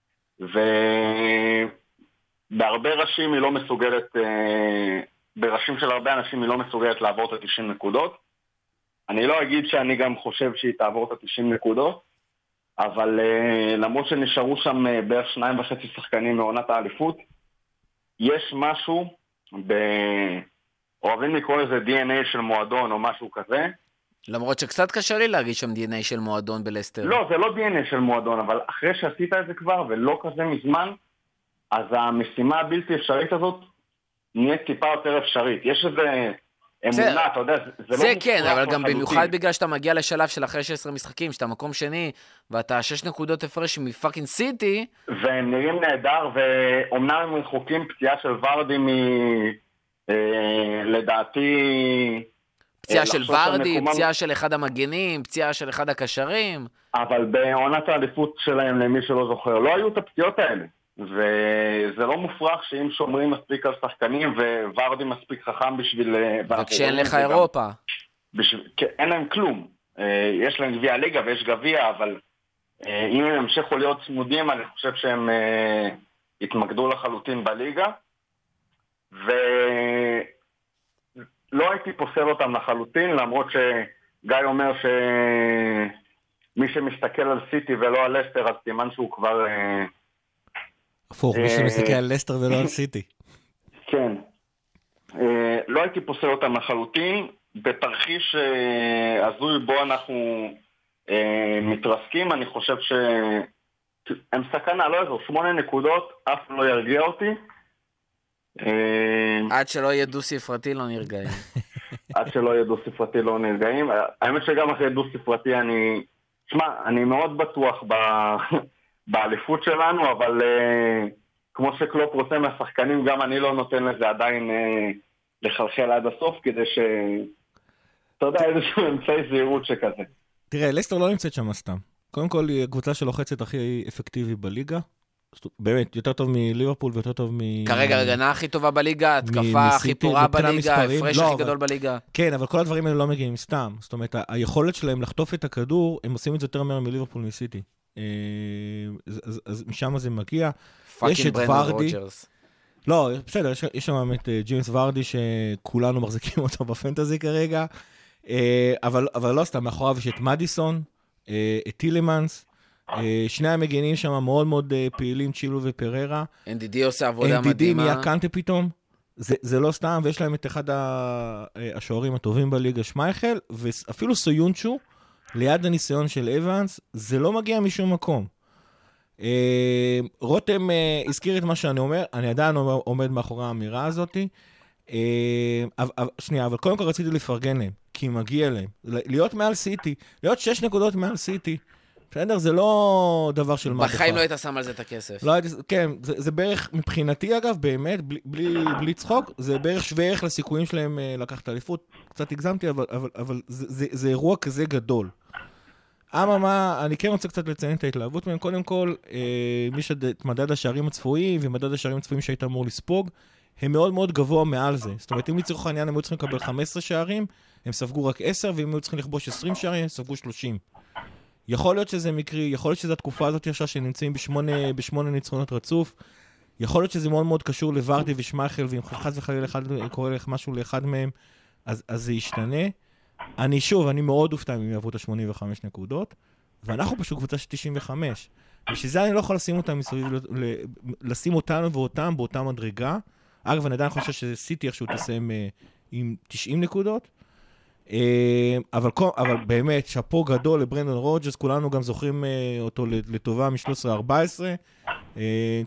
ובהרבה ראשים היא לא מסוגלת, בראשים של הרבה אנשים היא לא מסוגלת לעבור את ה-90 נקודות. אני לא אגיד שאני גם חושב שהיא תעבור את ה-90 נקודות, אבל למרות שנשארו שם בערך 2.5 שחקנים מעונת האליפות, יש משהו, אוהבים לקרוא לזה DNA של מועדון או משהו כזה. למרות שקצת קשה לי להרגיש שם DNA של מועדון בלסטר. לא, זה לא DNA של מועדון, אבל אחרי שעשית את זה כבר ולא כזה מזמן, אז המשימה הבלתי אפשרית הזאת נהיית טיפה יותר אפשרית. יש איזה אמונה, אתה יודע, זה כן, אבל גם במיוחד בגלל שאתה מגיע לשלב של אחרי 16 משחקים, שאתה מקום שני, ואתה 6 נקודות הפרש מפאקינג סיטי. והם נראים נהדר, ואומנם הם רחוקים פציעה של ורדי לדעתי פציעה של ורדי, פציעה של אחד המגנים, פציעה של אחד הקשרים. אבל בעונת האליפות שלהם, למי שלא זוכר, לא היו את הפציעות האלה. וזה לא מופרך שאם שומרים מספיק על שחקנים וורדי מספיק חכם בשביל... וכשאין לך אירופה. אין להם כלום. יש להם גביע ליגה ויש גביע, אבל אם הם המשיכו להיות צמודים, אני חושב שהם התמקדו לחלוטין בליגה. ולא הייתי פוסל אותם לחלוטין, למרות שגיא אומר שמי שמסתכל על סיטי ולא על לסטר, אז סימן שהוא כבר... הפוך, מי שמסתכל על לסטר ולא על סיטי. כן. לא הייתי פוסל אותם לחלוטין. בתרחיש הזוי בו אנחנו מתרסקים, אני חושב שהם סכנה, לא יעזור, 8 נקודות, אף לא ירגיע אותי. עד שלא יהיה דו ספרתי לא נרגעים. עד שלא יהיה דו ספרתי לא נרגעים. האמת שגם אחרי דו ספרתי אני מאוד בטוח באליפות שלנו, אבל כמו שקלופ רוצה מהשחקנים, גם אני לא נותן לזה עדיין לחלחל עד הסוף, כדי אתה יודע, איזשהו אמצעי זהירות שכזה. תראה, לסטר לא נמצאת שם סתם. קודם כל, היא הקבוצה שלוחצת הכי אפקטיבי בליגה. באמת, יותר טוב מליברפול ויותר טוב כרגע הגנה הכי טובה בליגה, התקפה הכי פורה בליגה, הפרש הכי גדול בליגה. כן, אבל כל הדברים האלה לא מגיעים סתם. זאת אומרת, היכולת שלהם לחטוף את הכדור, הם עושים את זה יותר מהר מליברפול מסיטי. אז משם זה מגיע. יש את ורדי. לא, בסדר, יש שם את ג'יימס ורדי שכולנו מחזיקים אותו בפנטזי כרגע, אבל לא סתם, מאחוריו יש את מדיסון, את טילמנס, שני המגנים שם מאוד מאוד פעילים, צ'ילו ופררה. NDD עושה עבודה מדהימה. NDD נהיה קנטה פתאום. זה לא סתם, ויש להם את אחד השוערים הטובים בליגה, שמייכל, ואפילו סויונצ'ו, ליד הניסיון של אבנס, זה לא מגיע משום מקום. רותם הזכיר את מה שאני אומר, אני עדיין עומד מאחורי האמירה הזאת, שנייה, אבל קודם כל רציתי לפרגן להם, כי מגיע להם, להיות מעל סיטי, להיות 6 נקודות מעל סיטי, בסדר? זה לא דבר של מה בכך. בחיים לא היית שם על זה את הכסף. כן, זה בערך, מבחינתי אגב, באמת, בלי צחוק, זה בערך שווה ערך לסיכויים שלהם לקחת אליפות. קצת הגזמתי, אבל זה אירוע כזה גדול. אממה, אני כן רוצה קצת לציין את ההתלהבות מהם. קודם כל, מי שאת מדד השערים הצפויים ומדד השערים הצפויים שהיית אמור לספוג, הם מאוד מאוד גבוה מעל זה. זאת אומרת, אם לצורך העניין הם היו צריכים לקבל 15 שערים, הם ספגו רק 10, ואם היו צריכים לכבוש 20 שערים, הם ספגו 30. יכול להיות שזה מקרי, יכול להיות שזו התקופה הזאת ישר שנמצאים בשמונה ניצחונות רצוף, יכול להיות שזה מאוד מאוד קשור לוורדי ושמייכל, ואם חס וחלילה קורא לך משהו לאחד מהם, אז זה ישתנה. אני מאוד אופתע אם יעברו את ה-85 נקודות, ואנחנו פשוט קבוצה של 95. בשביל זה אני לא יכול לשים אותנו ואותם באותה מדרגה. אגב, אני עדיין חושב שסיטי איכשהו תסיים עם 90 נקודות, אבל באמת, שפו גדול לברנדון רוג'רס, כולנו גם זוכרים אותו לטובה מ-13-14,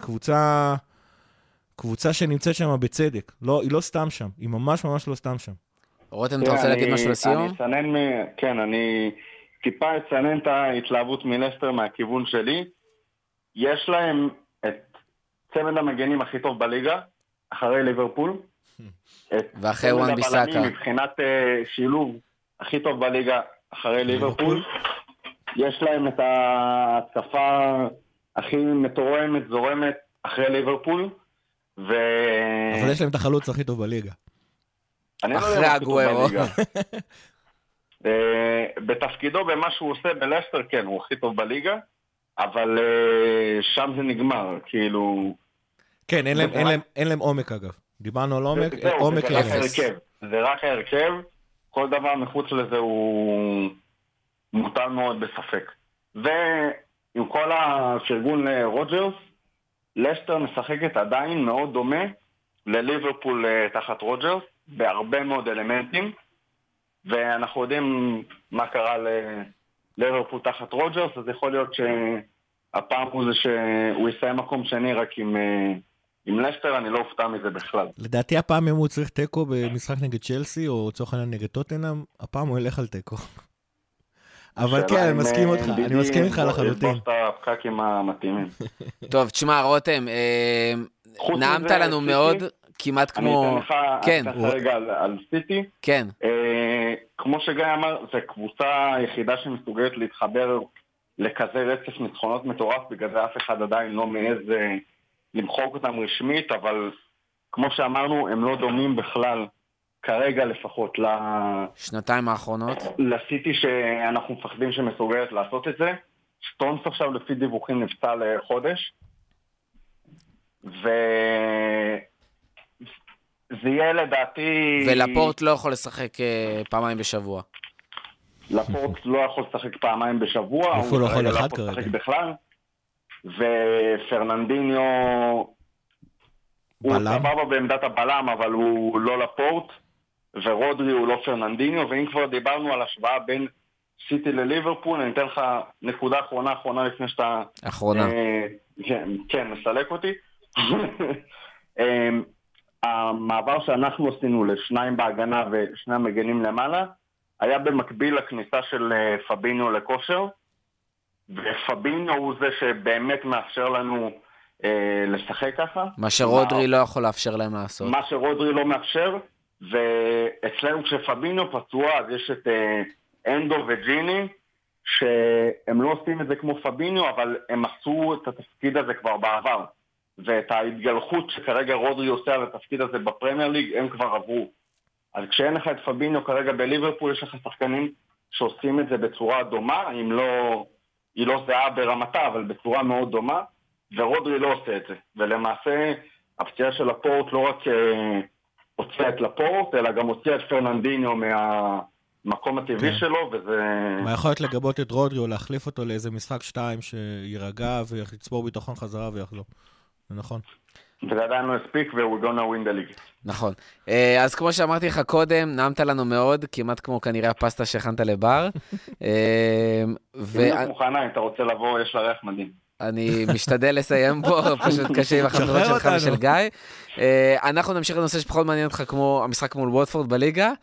קבוצה שנמצאת שם בצדק, היא לא סתם שם, היא ממש ממש לא סתם שם. רותם, אתה רוצה להגיד משהו לסיום? כן, אני טיפה אצנן את ההתלהבות מלסטר מהכיוון שלי. יש להם את צמד המגנים הכי טוב בליגה, אחרי ליברפול. ואחרי וואן ביסאקה. מבחינת שילוב הכי טוב בליגה אחרי ליברפול. יש להם את ההתקפה הכי מתורמת, זורמת אחרי ליברפול. אבל יש להם את החלוץ הכי טוב בליגה. אחרי הגוארו. בתפקידו במה שהוא עושה בלסטר, כן, הוא הכי טוב בליגה, אבל שם זה נגמר, כאילו... כן, אין להם עומק אגב. דיברנו על עומק אפס. זה רק ההרכב, כל דבר מחוץ לזה הוא מוטל מאוד בספק. ועם כל הפרגון לרוג'רס, לסטר משחקת עדיין מאוד דומה לליברפול תחת רוג'רס, בהרבה מאוד אלמנטים, ואנחנו יודעים מה קרה לליברפול תחת רוג'רס, אז יכול להיות שהפעם הוא זה שהוא יסיים מקום שני רק עם לסטר, אני לא אופתע מזה בכלל. לדעתי הפעם אם הוא צריך טקו במשחק נגד צ'לסי, או צורך העניין נגד טוטנהאם, הפעם הוא ילך על טקו. אבל כן, אני מסכים איתך לחלוטין. לבוס את הפקקים המתאימים. טוב, תשמע, רותם, נעמת לנו מאוד, כמעט כמו... אני אתן לך רגע על סיטי. כן. כמו שגיא אמר, זו קבוצה היחידה שמסוגלת להתחבר לכזה רצף ניצחונות מטורף, בגלל זה אף אחד עדיין לא מעז למחוק אותם רשמית, אבל כמו שאמרנו, הם לא דומים בכלל, כרגע לפחות, שנתיים האחרונות. לסיטי שאנחנו מפחדים שמסוגלת לעשות את זה. סטונס עכשיו לפי דיווחים נפצע לחודש, זה יהיה לדעתי... ולפורט לא יכול לשחק פעמיים בשבוע. לפורט לא יכול לשחק פעמיים בשבוע. הוא לא יכול אחד כרגע. בכלל. ופרננדיניו הוא סבבה בעמדת הבלם, אבל הוא לא לפורט, ורודרי הוא לא פרננדיניו, ואם כבר דיברנו על השוואה בין סיטי לליברפול, אני אתן לך נקודה אחרונה לפני שאתה... אחרונה. כן, מסלק אותי. המעבר שאנחנו עשינו לשניים בהגנה ושני המגנים למעלה, היה במקביל לכניסה של פביניו לכושר, ופביניו הוא זה שבאמת מאפשר לנו לשחק ככה. מה שרודרי לא יכול לאפשר להם לעשות. מה שרודרי לא מאפשר, ואצלנו כשפביניו פצוע, אז יש את אנדו וג'יני, שהם לא עושים את זה כמו פביניו, אבל הם עשו את התפקיד הזה כבר בעבר. ואת ההתגלחות שכרגע רודרי עושה על התפקיד הזה בפרמייר ליג, הם כבר עברו. אז כשאין לך את פביניו כרגע בליברפול, יש לך שחקנים שעושים את זה בצורה דומה, אם לא, היא לא זהה ברמתה, אבל בצורה מאוד דומה, ורודרי לא עושה את זה. ולמעשה, הפציעה של לפורט לא רק הוציאה את לפורט, אלא גם הוציאה את פרננדיניו המקום הטבעי שלו, וזה... מה יכול להיות לגבות את רודרי או להחליף אותו לאיזה משחק 2 שירגע ויצבור ביטחון חזרה ויחזור. זה נכון. וזה עדיין לא הספיק, ו-we're gonna win the league. נכון. אז כמו שאמרתי לך קודם, נעמת לנו מאוד, כמעט כמו כנראה הפסטה שהכנת לבר. אם את מוכנה, אם אתה רוצה לבוא, יש לה ריח מדהים. אני משתדל לסיים פה, פשוט קשה עם החברות שלך ושל גיא. אנחנו נמשיך לנושא שפחות מעניין אותך כמו המשחק מול ווטפורד בליגה,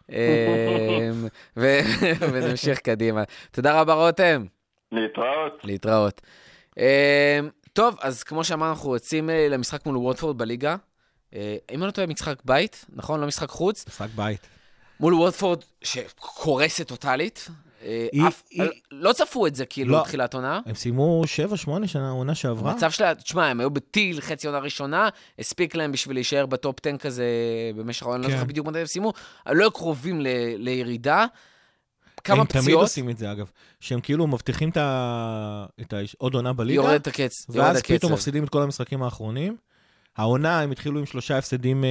ונמשיך קדימה. תודה רבה רותם. להתראות. טוב, אז כמו שאמרנו, אנחנו יוצאים למשחק מול ווטפורד בליגה. אם אני לא טועה, משחק בית, נכון? לא משחק חוץ. משחק בית. מול ווטפורד שקורסת טוטלית. לא צפו את זה כאילו בתחילת עונה. הם סיימו 7-8 שנה, עונה שעברה. מצב שלה, תשמע, הם היו בטיל חצי עונה ראשונה, הספיק להם בשביל להישאר בטופ 10 כזה במשך העונה, אני לא זוכר בדיוק מתי הם סיימו, לא היו קרובים לירידה. כמה פציעות. הם תמיד עושים את זה, אגב, שהם כאילו מבטיחים את עוד עונה בליגה, יורד את הקץ. ואז פתאום מפסידים את כל המשחקים האחרונים. העונה, הם התחילו עם 3 הפסדים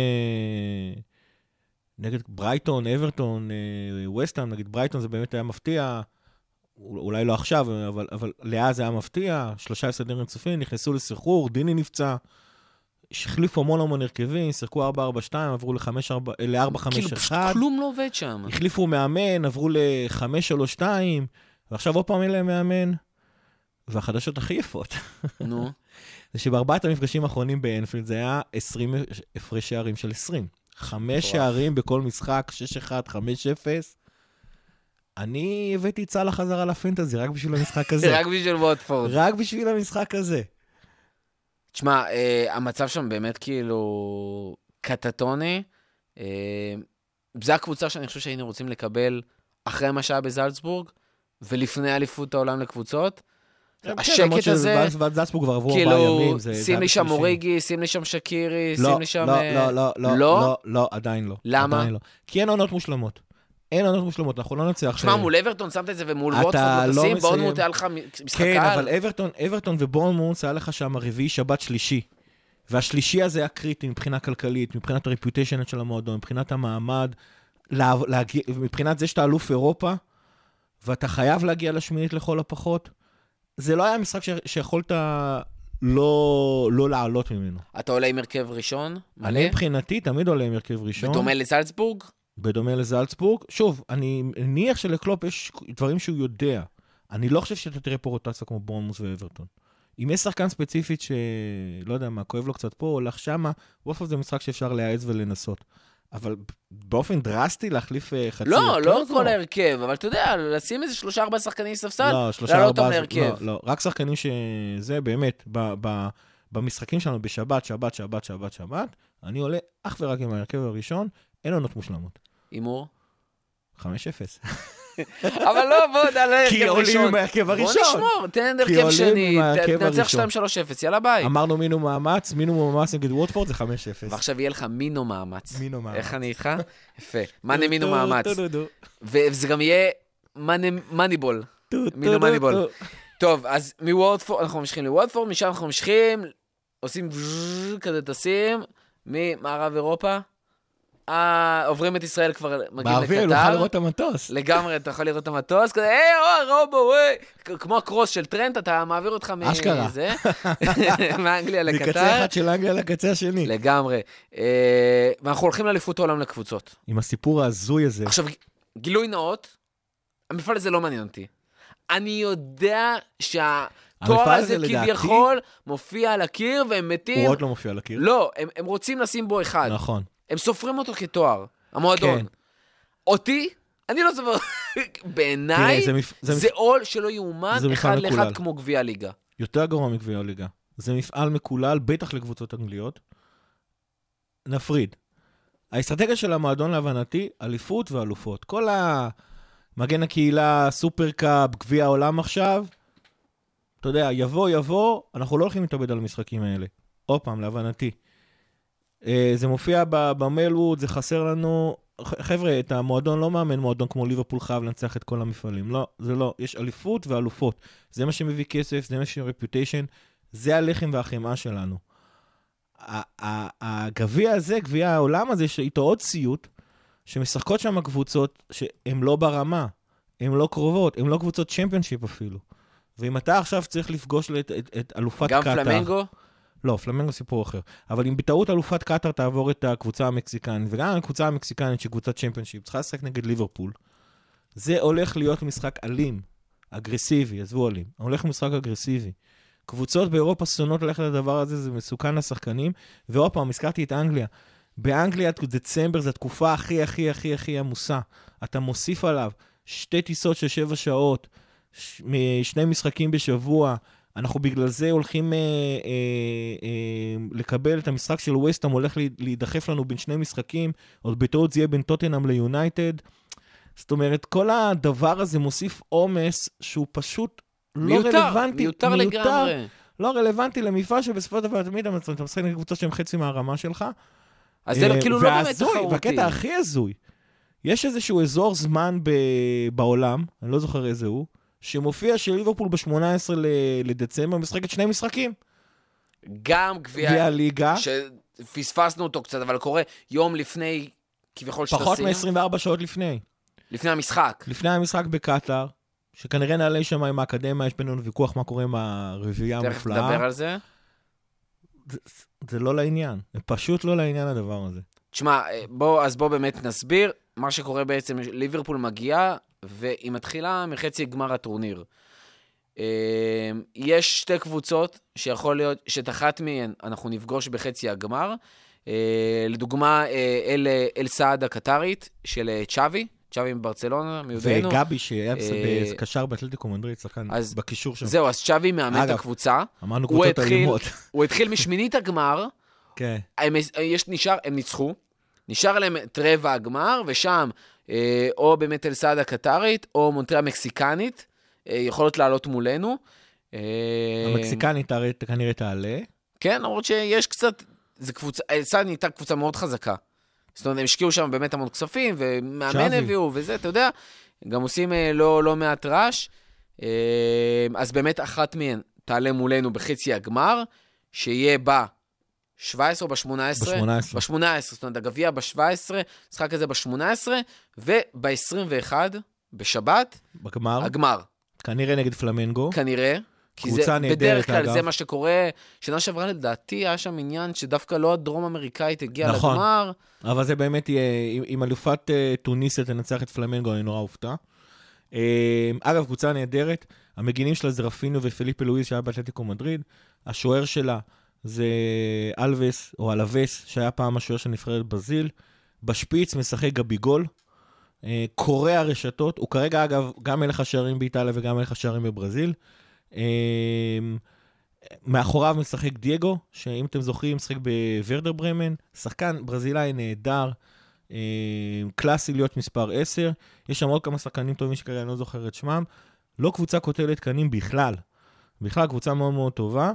נגד ברייטון, אברטון, ווסטהאם, נגיד ברייטון זה באמת היה מפתיע, אולי לא עכשיו, אבל לאה זה היה מפתיע, 3 הפסדים רצופים, נכנסו לסחרור, דיני נפצע, החליפו המון הרכבים, שיחקו 4-4-2, עברו ל-4-5-1. כאילו פשוט כלום לא עובד שם. החליפו מאמן, עברו ל-5-3-2, ועכשיו עוד פעם אין להם מאמן, והחדשות הכי יפות. נו. זה שבארבעת המפגשים האחרונים באנפילד, זה היה 20 הפרש שערים של 20. 5 שערים בכל משחק, 6-1, 5-0. אני הבאתי צהלה חזרה לפנטזי, רק בשביל המשחק הזה. רק בשביל ווטפורד. רק בשביל המשחק הזה. תשמע, המצב שם באמת כאילו קטטוני. זו הקבוצה שאני חושב שהיינו רוצים לקבל אחרי מה שהיה בזלצבורג, ולפני אליפות העולם לקבוצות. השקט הזה, זלצבורג כבר עברו 4 ימים. שים לי שם אוריגי, שים לי שם שקירי, שים לי שם... לא, עדיין לא. למה? כי אין עונות מושלמות. אנחנו לא נצליח... תשמע, מול אברטון שמת את זה, ומול ווטפורד לא תשים, בורנמוט היה לך משחק קהל. כן, אבל אברטון ובורנמוט היה לך שם רביעי, שבת, שלישי. והשלישי הזה היה קריטי מבחינה כלכלית, מבחינת הרפיוטיישן של המועדון, מבחינת המעמד, מבחינת זה שאתה אלוף אירופה, ואתה חייב להגיע לשמינית לכל הפחות. זה לא היה משחק שיכולת לא לעלות ממנו. אתה עולה עם הרכב ראשון? אני מבחינתי תמיד עולה עם הרכב ראשון. בדומה לזלצבורג? בדומה לזלצבורג. שוב, אני מניח שלקלופ יש דברים שהוא יודע. אני לא חושב שאתה תראה פה רוטציה כמו בורנמוט ואברטון. אם יש שחקן ספציפית שלא יודע מה, כואב לו קצת פה, הולך שמה, וופו זה משחק שאפשר להעץ ולנסות. אבל באופן דרסטי להחליף חצי... לא כל ההרכב, אבל אתה יודע, לשים איזה 3-4 שחקנים ספסל, לעלות אותם להרכב. לא, רק שחקנים שזה באמת, במשחקים שלנו בשבת, אני עולה אך ורק עם ההרכב הראשון, אין עונות מושלמות. אימור? 5-0. אבל לא, בוא, על ההרכב כי עולים עם ההרכב הראשון. בוא נשמור, תן הרכב שני, נצח 2-3-0, יאללה ביי. אמרנו מינו מאמץ נגד ווטפורד זה 5-0. ועכשיו יהיה לך מינו מאמץ. איך אני איתך? יפה. מנה מינו מאמץ. וזה גם יהיה מניבול. מינו מניבול. טוב, אז מוורדפורד, אנחנו ממשיכים לוורדפורד, משם אנחנו ממשיכים, עושים כזה טסים, ממערב אירופה. עוברים את ישראל כבר מגיעים לקטר. באוויר, נוכל לראות את המטוס. לגמרי, אתה יכול לראות את המטוס, כזה, רובו, כמו הקרוס של טרנט, אתה מעביר אותך מזה, מאנגליה לקטר. מקצה אחד של אנגליה לקצה השני. לגמרי. ואנחנו הולכים לאליפות העולם לקבוצות. עם הסיפור ההזוי הזה. עכשיו, גילוי נאות, המפעל הזה לא מעניין אותי. אני יודע שהתואר הזה כביכול מופיע על הקיר, והם מתים... הוא עוד לא מופיע על הקיר. לא, הם רוצים לשים בו אחד. נכון. הם סופרים אותו כתואר, המועדון. כן. אותי, אני לא סופר. בעיניי, זה עול שלא יאומן אחד לאחד כמו גביע ליגה. יותר גרוע מגביע ליגה. זה מפעל מקולל, בטח לקבוצות אנגליות. נפריד. האסטרטגיה של המועדון להבנתי, אליפות ואלופות. כל המגן הקהילה, סופר קאפ, גביע העולם עכשיו, אתה יודע, יבוא, אנחנו לא הולכים להתאבד על המשחקים האלה. עוד פעם, להבנתי. זה מופיע במלווד, זה חסר לנו. חבר'ה, את המועדון לא מאמן מועדון כמו ליברפול חייב לנצח את כל המפעלים. לא, זה לא. יש אליפות ואלופות. זה מה שמביא כסף, זה מה שרפיוטיישן, זה הלחם והחמאה שלנו. הגביע הזה, גביע העולם הזה, יש איתו עוד סיוט, שמשחקות שם קבוצות שהן לא ברמה, הן לא קרובות, הן לא קבוצות צ'מפיונשיפ אפילו. ואם אתה עכשיו צריך לפגוש את אלופת קטר... גם פלמנגו? לא, פלמנגו סיפור אחר. אבל אם בטעות אלופת קטר תעבור את הקבוצה המקסיקנית, וגם הקבוצה המקסיקנית שהיא קבוצת צ'מפיונשיפ, צריכה לשחק נגד ליברפול, זה הולך להיות משחק אלים, אגרסיבי, עזבו אלים, הולך משחק אגרסיבי. קבוצות באירופה שונות ללכת לדבר הזה, זה מסוכן לשחקנים, ועוד פעם, הזכרתי את אנגליה. באנגליה, דצמבר, זו התקופה הכי עמוסה. אתה מוסיף עליו 2 טיסות של 7 שעות, 2 משחקים בשבוע, אנחנו בגלל זה הולכים לקבל את המשחק של ווסטהאם, הולך להידחף לנו בין 2 משחקים, עוד בטעות זה יהיה בין טוטנהאם ליונייטד. זאת אומרת, כל הדבר הזה מוסיף עומס שהוא פשוט לא רלוונטי. מיותר לגמרי. לא רלוונטי למפעל שבסופו של דבר תמיד אתה משחק נגד קבוצה שהם חצי מהרמה שלך. אז זה כאילו לא באמת תחרותי. והקטע הכי הזוי, יש איזשהו אזור זמן בעולם, אני לא זוכר איזה הוא, שמופיע של ליברפול ב-18 לדצמבר, משחקת 2 משחקים. גם גביע הליגה. שפספסנו אותו קצת, אבל קורה יום לפני, כביכול שתשים. פחות מ-24 שעות לפני. לפני המשחק. לפני המשחק בקטר, שכנראה נעלה שם עם האקדמיה, יש בינינו ויכוח מה קורה עם הרביעייה המופלאה. תכף נדבר על זה. זה לא לעניין. זה פשוט לא לעניין הדבר הזה. תשמע, אז בוא באמת נסביר. מה שקורה בעצם, ליברפול מגיעה, והיא מתחילה מחצי גמר הטורניר. יש 2 קבוצות שיכול להיות, שאת אחת מהן אנחנו נפגוש בחצי הגמר. לדוגמה, אל סעד הקטרית של צ'אבי מברצלונה, מיודענו. וגבי שהיה קשר באתלטיקו מדריד, שחקן בקישור שם. זהו, אז צ'אבי מאמן את הקבוצה. אמרנו קבוצות אלימות. הוא התחיל משמינית הגמר, הם ניצחו, נשאר להם את רבע הגמר, ושם או באמת אל סעד הקטרית, או מונטריה מקסיקנית, יכולות לעלות מולנו. המקסיקנית כנראה תעלה. כן, למרות שיש קצת, אל סעד נהייתה קבוצה מאוד חזקה. זאת אומרת, הם השקיעו שם באמת המון כספים, ומאמן הביאו, וזה, אתה יודע, גם עושים לא מעט רעש. אז באמת אחת מהן תעלה מולנו בחצי הגמר, שיהיה ב-17 או ב-18? ב-18, זאת אומרת, הגביע ב-17, משחק הזה ב-18, וב-21, בשבת, הגמר. כנראה נגד פלמנגו. כנראה. כי זה, בדרך כלל זה מה שקורה, שנה שעברה לדעתי היה שם עניין שדווקא לא הדרום אמריקאית הגיעה לגמר. אבל זה באמת יהיה, אם אלופת טוניסיה תנצח את פלמנגו, אני נורא אופתע. אגב, קבוצה נהדרת, המגינים שלה זה רפינו ופליפה לואיז שהיה באתלטיקו מדריד, השוער שלה זה אלווס או אלווס, שהיה פעם השוער של נבחרת ברזיל, בשפיץ משחק גביגול, קורא הרשתות, הוא כרגע אגב גם מלך השערים באיטליה וגם מלך השערים בברזיל, מאחוריו משחק דייגו, שאם אתם זוכרים, משחק בוורדר ברמן, שחקן ברזילאי נהדר, קלאסי להיות מספר 10, יש שם עוד כמה שחקנים טובים שכרגע אני לא זוכר את שמם, לא קבוצה כותלת קנים בכלל קבוצה מאוד מאוד טובה.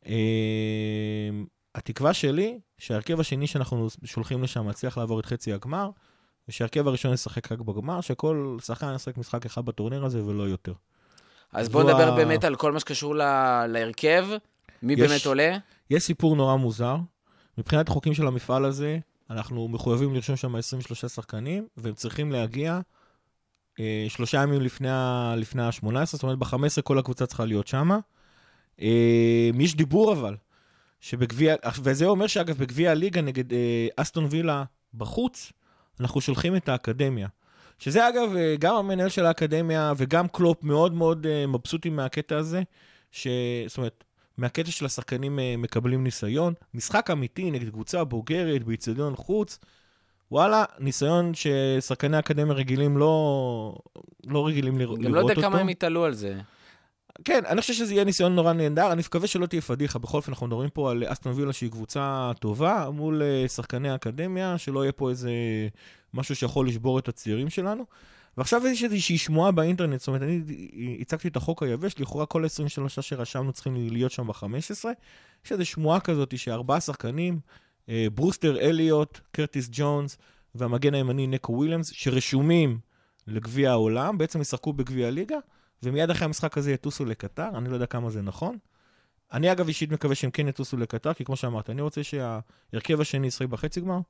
התקווה שלי, שהרכב השני שאנחנו שולחים לשם מצליח לעבור את חצי הגמר, ושהרכב הראשון ישחק רק בגמר, שכל שחקן ישחק משחק אחד בטורניר הזה ולא יותר. אז בואו נדבר באמת על כל מה שקשור להרכב. מי באמת עולה? יש סיפור נורא מוזר. מבחינת החוקים של המפעל הזה, אנחנו מחויבים לרשום שם 23 שחקנים, והם צריכים להגיע 3 ימים לפני ה-18, זאת אומרת, ב-15 כל הקבוצה צריכה להיות שם. יש דיבור אבל, וזה אומר שאגב, בגביע הליגה נגד אסטון וילה בחוץ, אנחנו שולחים את האקדמיה. שזה אגב, גם המנהל של האקדמיה וגם קלופ מאוד מאוד מבסוטים מהקטע הזה, זאת אומרת, מהקטע של השחקנים מקבלים ניסיון, משחק אמיתי נגד קבוצה בוגרת, באצטדיון חוץ, וואלה, ניסיון ששחקני האקדמיה רגילים לא רגילים לראות אותו. גם לא יודע כמה הם יתעלו על זה. כן, אני חושב שזה יהיה ניסיון נורא נהדר, אני מקווה שלא תהיה פדיחה, בכל אופן אנחנו מדברים פה על אסטון וילה שהיא קבוצה טובה, מול שחקני האקדמיה, שלא יהיה פה איזה משהו שיכול לשבור את הצעירים שלנו, ועכשיו יש איזושהי שמועה באינטרנט, זאת אומרת, אני הצגתי את החוק היבש, לכאורה כל 23 שרשמנו צריכים להיות שם ב-15, יש איזו שמועה כזאת ש4 שחקנים, ברוסטר אליוט, קרטיס ג'ונס, והמגן הימני נקו וויליאמס, שרשומים לגביע העולם, בעצם ישחקו בגביע הליגה, ומיד אחרי המשחק הזה יטוסו לקטר, אני לא יודע כמה זה נכון. אני אגב אישית מקווה שהם כן יטוסו לקטר, כי כמו שאמרת, אני רוצה שהרכב השני ישחק בחצי גמר,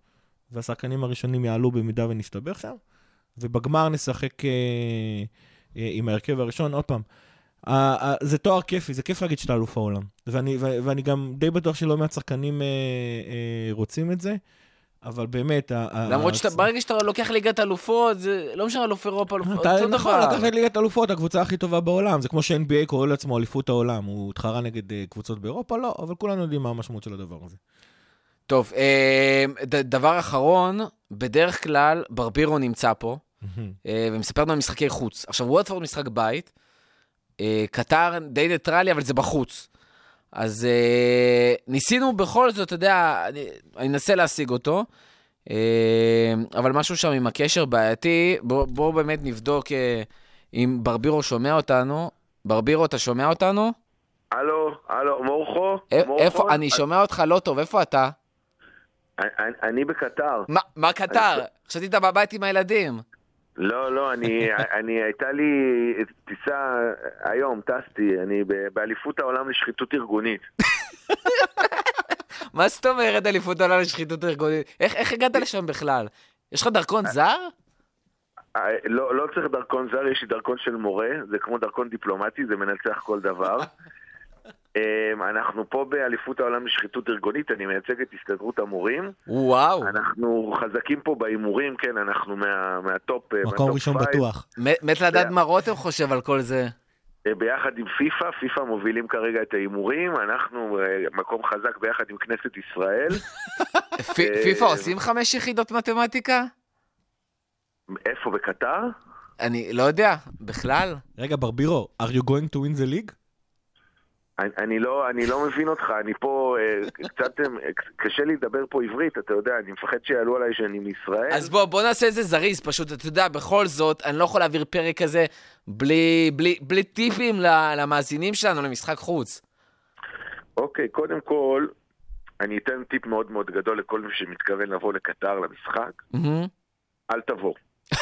והשחקנים הראשונים יעלו במידה ונסתבך שם, ובגמר נשחק עם ההרכב הראשון. עוד פעם, זה תואר כיפי, זה כיף להגיד שאתה אלוף העולם. ואני גם די בטוח שלא מעט שחקנים רוצים את זה, אבל באמת... למרות שברגע שאתה לוקח ליגת אלופות, זה לא משנה אלוף אירופה, נכון, לקח ליגת אלופות, הקבוצה הכי טובה בעולם. זה כמו ש-NBA קורא לעצמו אליפות העולם. הוא התחרה נגד קבוצות באירופה? לא, אבל כולנו יודעים מה המשמעות של הדבר הזה. טוב, דבר אחרון, בדרך כלל ברבירו נמצא פה, ומספר לנו משחקי חוץ. עכשיו, ווטפורד משחק בית, קטר די ניטרלי, אבל זה בחוץ. אז ניסינו בכל זאת, אתה יודע, אני אנסה להשיג אותו, אבל משהו שם עם הקשר בעייתי, בואו באמת נבדוק אם ברבירו שומע אותנו. ברבירו, אתה שומע אותנו? הלו, מורחו? איפה? אני שומע אותך לא טוב, איפה אתה? אני בקטר. מה קטר? חשבתי אתה בבית עם הילדים. לא, אני הייתה לי טיסה היום, טסתי, אני באליפות העולם לשחיתות ארגונית. מה זאת אומרת אליפות העולם לשחיתות ארגונית? איך הגעת לשם בכלל? יש לך דרכון זר? לא צריך דרכון זר, יש לי דרכון של מורה, זה כמו דרכון דיפלומטי, זה מנצח כל דבר. אנחנו פה באליפות העולם לשחיתות ארגונית, אני מייצג את הסתדרות המורים. וואו. אנחנו חזקים פה באימורים, כן, אנחנו מהטופ. מקום ראשון בטוח. מת לדעת מה רותם חושב על כל זה. ביחד עם פיפה מובילים כרגע את האימורים, אנחנו מקום חזק ביחד עם כנסת ישראל. פיפה עושים 5 יחידות מתמטיקה? איפה, בקטר? אני לא יודע, בכלל. רגע, ברבירו, are you going to win the league? אני לא מבין אותך, אני פה, קצת קשה לי לדבר פה עברית, אתה יודע, אני מפחד שיעלו עליי שאני מישראל. אז בוא נעשה איזה זריז, פשוט, אתה יודע, בכל זאת, אני לא יכול להעביר פרק כזה בלי טיפים למאזינים שלנו, למשחק חוץ. אוקיי, קודם כל, אני אתן טיפ מאוד מאוד גדול לכל מי שמתכוון לבוא לקטר למשחק. אל תבוא.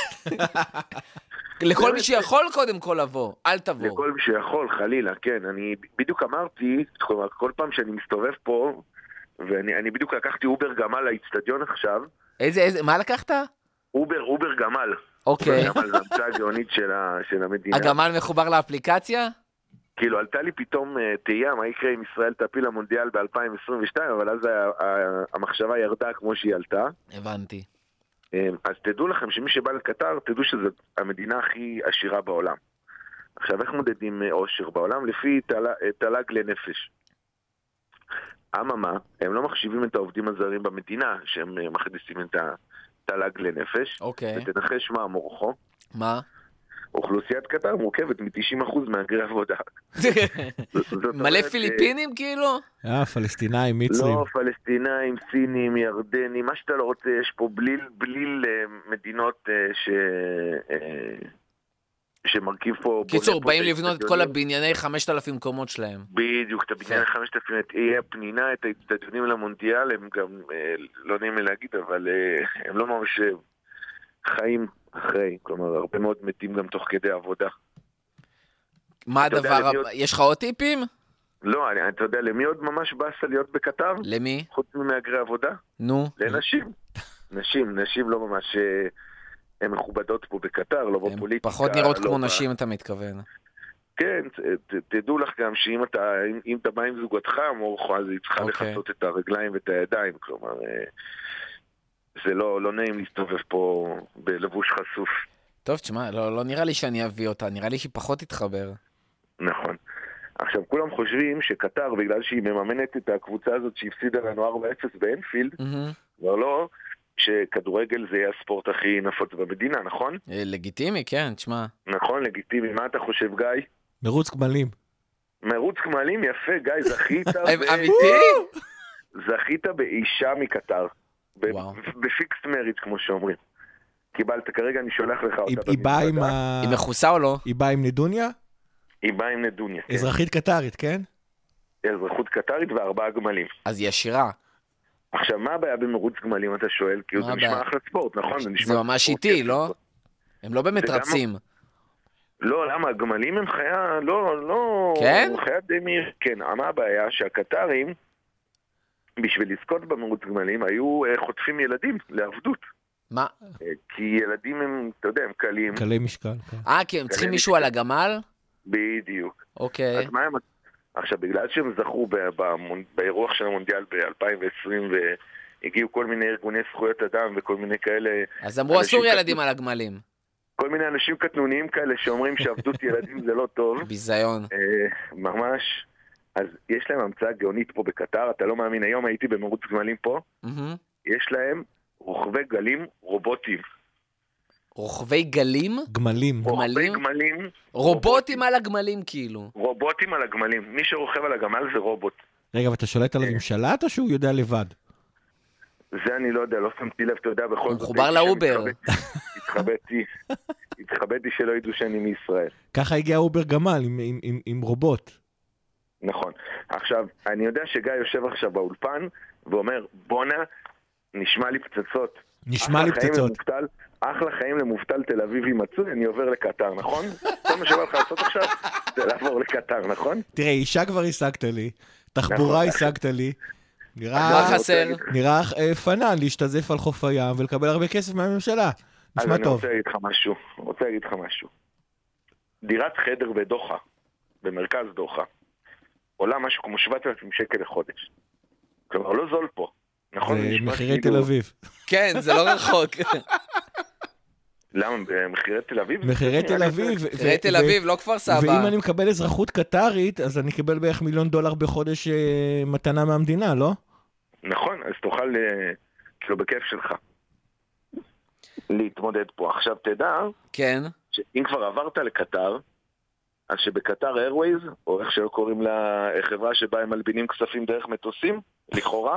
לכל מי שיכול קודם כל לבוא, אל תבוא. לכל מי שיכול, חלילה, כן. אני בדיוק אמרתי, כל פעם שאני מסתובב פה, ואני בדיוק לקחתי אובר גמל לאצטדיון עכשיו. איזה, מה לקחת? אובר גמל. אוקיי. גמל זה המצאה הגאונית של המדינה. הגמל מחובר לאפליקציה? כאילו, עלתה לי פתאום תהייה, מה יקרה אם ישראל תפיל למונדיאל ב-2022, אבל אז המחשבה ירדה כמו שהיא עלתה. הבנתי. אז תדעו לכם שמי שבא לקטר, תדעו שזו המדינה הכי עשירה בעולם. עכשיו, איך מודדים עושר בעולם? לפי תל"ג לנפש. אממה, הם לא מחשיבים את העובדים הזרים במדינה, שהם מכניסים את התל"ג לנפש. אוקיי. ותנחש מה, מורחו? מה? אוכלוסיית קטר מורכבת מ-90% מהגרי עבודה. מלא פיליפינים כאילו? פלסטינאים, מצרים. לא, פלסטינאים, סינים, ירדנים, מה שאתה לא רוצה, יש פה בליל מדינות שמרכיב פה... קיצור, באים לבנות את כל הבנייני 5,000 קומות שלהם. בדיוק, את הבנייני 5,000, את אי הפנינה, את האצטדיונים למונדיאל, הם גם, לא נעים לי להגיד, אבל הם לא ממש חיים אחרי, כלומר, הרבה מאוד מתים גם תוך כדי עבודה. מה הדבר? יש לך עוד טיפים? לא, אתה יודע, למי עוד ממש באסה להיות בקטר? למי? חוץ ממהגרי עבודה? נו. לנשים. נשים לא ממש הן מכובדות פה בקטר, לא בפוליטיקה. פחות נראות כמו נשים, אתה מתכוון. כן, תדעו לך גם שאם אתה בא עם זוגתך, מורחו, אז היא צריכה לחסות את הרגליים ואת הידיים, כלומר... זה לא נעים להסתובב פה בלבוש חשוף. טוב, תשמע, לא נראה לי שאני אביא אותה, נראה לי שהיא פחות תתחבר. נכון. עכשיו, כולם חושבים שקטר, בגלל שהיא מממנת את הקבוצה הזאת שהפסידה לנו 4-0 באנפילד, כבר לא, שכדורגל זה יהיה הספורט הכי נפוץ במדינה, נכון? לגיטימי, כן, תשמע. נכון, לגיטימי. מה אתה חושב, גיא? מרוץ גמלים. מרוץ גמלים, יפה, גיא, זכית... אמיתי? זכית באישה מקטר. בפיקסט מריץ' כמו שאומרים. קיבלת, כרגע אני שולח לך אותה. היא מכוסה או לא? היא באה עם נדוניה? היא באה עם נדוניה, כן. אזרחית קטרית, כן? אזרחות קטרית ו4 גמלים. אז היא עשירה. עכשיו, מה הבעיה במרוץ גמלים, אתה שואל? כי זה נשמע אחלה ספורט, נכון? זה ממש איטי, לא? הם לא באמת רצים. לא, למה? הגמלים הם חיה, לא... כן? חיה די מהיר. כן, מה הבעיה? שהקטרים... בשביל לזכות במרוץ גמלים, היו חוטפים ילדים לעבדות. מה? כי ילדים הם, אתה יודע, הם קלים. קלי משקל. כי הם צריכים מישהו על הגמל? בדיוק. אוקיי. אז מה הם... עכשיו, בגלל שהם זכו באירוח של המונדיאל ב-2020, והגיעו כל מיני ארגוני זכויות אדם וכל מיני כאלה... אז אמרו, אסור ילדים על הגמלים. כל מיני אנשים קטנוניים כאלה שאומרים שעבדות ילדים זה לא טוב. ביזיון. ממש. אז יש להם המצאה גאונית פה בקטר, אתה לא מאמין, היום הייתי במרוץ גמלים פה, יש להם רוכבי גלים רובוטיים. רוכבי גלים? גמלים. רוכבי גמלים. רובוטים על הגמלים כאילו. רובוטים על הגמלים. מי שרוכב על הגמל זה רובוט. רגע, ואתה שולט עליו עם שלט או שהוא יודע לבד? זה אני לא יודע, לא שמתי לב, אתה יודע, בכל זאת... הוא מחובר לאובר. התחבאתי שלא ידעו שאני מישראל. ככה הגיע אובר גמל עם רובוט. נכון. עכשיו, אני יודע שגיא יושב עכשיו באולפן ואומר, בונה, נשמע לי פצצות. נשמע לי פצצות. אחלה חיים למובטל תל אביבי מצוי, אני עובר לקטר, נכון? כל מה שבא לך לעשות עכשיו זה לעבור לקטר, נכון? תראה, אישה כבר השגת לי, תחבורה השגת לי, מה חסר? נראה פנן להשתזף על חוף הים ולקבל הרבה כסף מהממשלה. נשמע טוב. אז אני רוצה להגיד לך משהו. דירת חדר בדוחה, במרכז דוחה, עולה משהו כמו 7,000 שקל לחודש. כלומר, לא זול פה. נכון? זה מחירי תל אביב. כן, זה לא רחוק. למה? מחירי תל אביב? מחירי תל אביב. מחירי תל אביב, לא כפר סבא. ואם אני מקבל אזרחות קטרית, אז אני אקבל בערך $1,000,000 בחודש מתנה מהמדינה, לא? נכון, אז תוכל, כאילו, בכיף שלך. להתמודד פה. עכשיו תדע, כן. שאם כבר עברת לקטר, אז שבקטר איירווייז, או איך שלא קוראים לה, חברה שבה הם מלבינים כספים דרך מטוסים, לכאורה,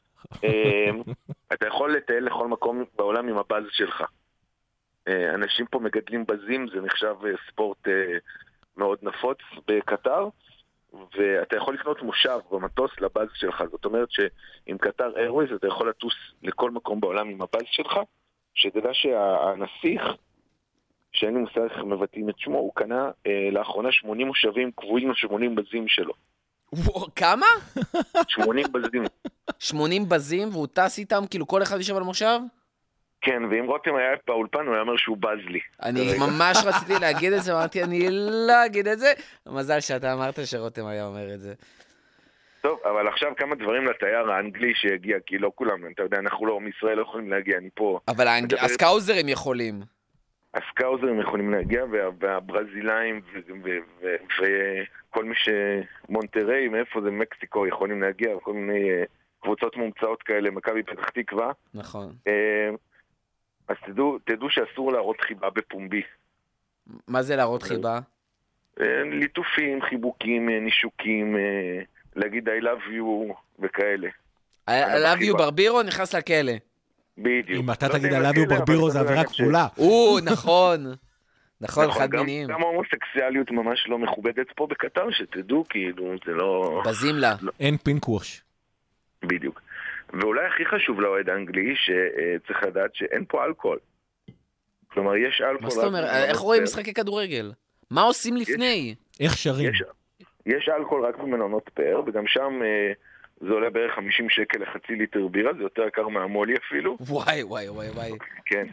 אתה יכול לטייל לכל מקום בעולם עם הבאז שלך. אנשים פה מגדלים בזים, זה נחשב ספורט מאוד נפוץ בקטר, ואתה יכול לקנות מושב במטוס לבאז שלך. זאת אומרת שעם קטר איירווייז אתה יכול לטוס לכל מקום בעולם עם הבאז שלך, שתדע שהנסיך, שאין לי מושג איך מבטאים את שמו, הוא קנה לאחרונה 80 מושבים קבועים ל-80 בזים שלו. כמה? 80 בזים. 80 בזים, והוא טס איתם, כאילו כל אחד יושב על מושב? כן, ואם רותם היה באולפן, הוא היה אומר שהוא בז לי. אני ממש רציתי להגיד את זה, אמרתי, אני לא אגיד את זה. מזל שאתה אמרת שרותם היה אומר את זה. טוב, אבל עכשיו כמה דברים לתייר האנגלי שהגיע, כי לא כולם, אתה יודע, אנחנו לא, מישראל לא יכולים להגיע, אני פה. אבל הסקאוזרים יכולים. הסקאוזרים יכולים להגיע, והברזילאים וכל מי שמונטרי, מאיפה זה מקסיקו, יכולים להגיע, וכל מיני קבוצות מומצאות כאלה, מכבי פתח תקווה. נכון. אז תדעו שאסור להראות חיבה בפומבי. מה זה להראות חיבה? ליטופים, חיבוקים, נישוקים, להגיד I love you וכאלה. I love you ברבירו נכנס לכלא. בדיוק. אם אתה תגיד I love you ברבירו זה עבירה כפולה. נכון. נכון, חד מיניים. גם ההומוסקסיאליות ממש לא מכובדת פה בקטר, שתדעו, כאילו, זה לא... בזים לה. אין פינקווש. בדיוק. ואולי הכי חשוב לאוהד האנגלי, שצריך לדעת שאין פה אלכוהול. כלומר, יש אלכוהול... מה זאת אומרת? איך רואים משחקי כדורגל? מה עושים לפני? איך שרים? יש אלכוהול רק במלונות פאר, וגם שם זה עולה בערך 50 שקל לחצי ליטר בירה, זה יותר יקר מהמולי אפילו. וואי. כן.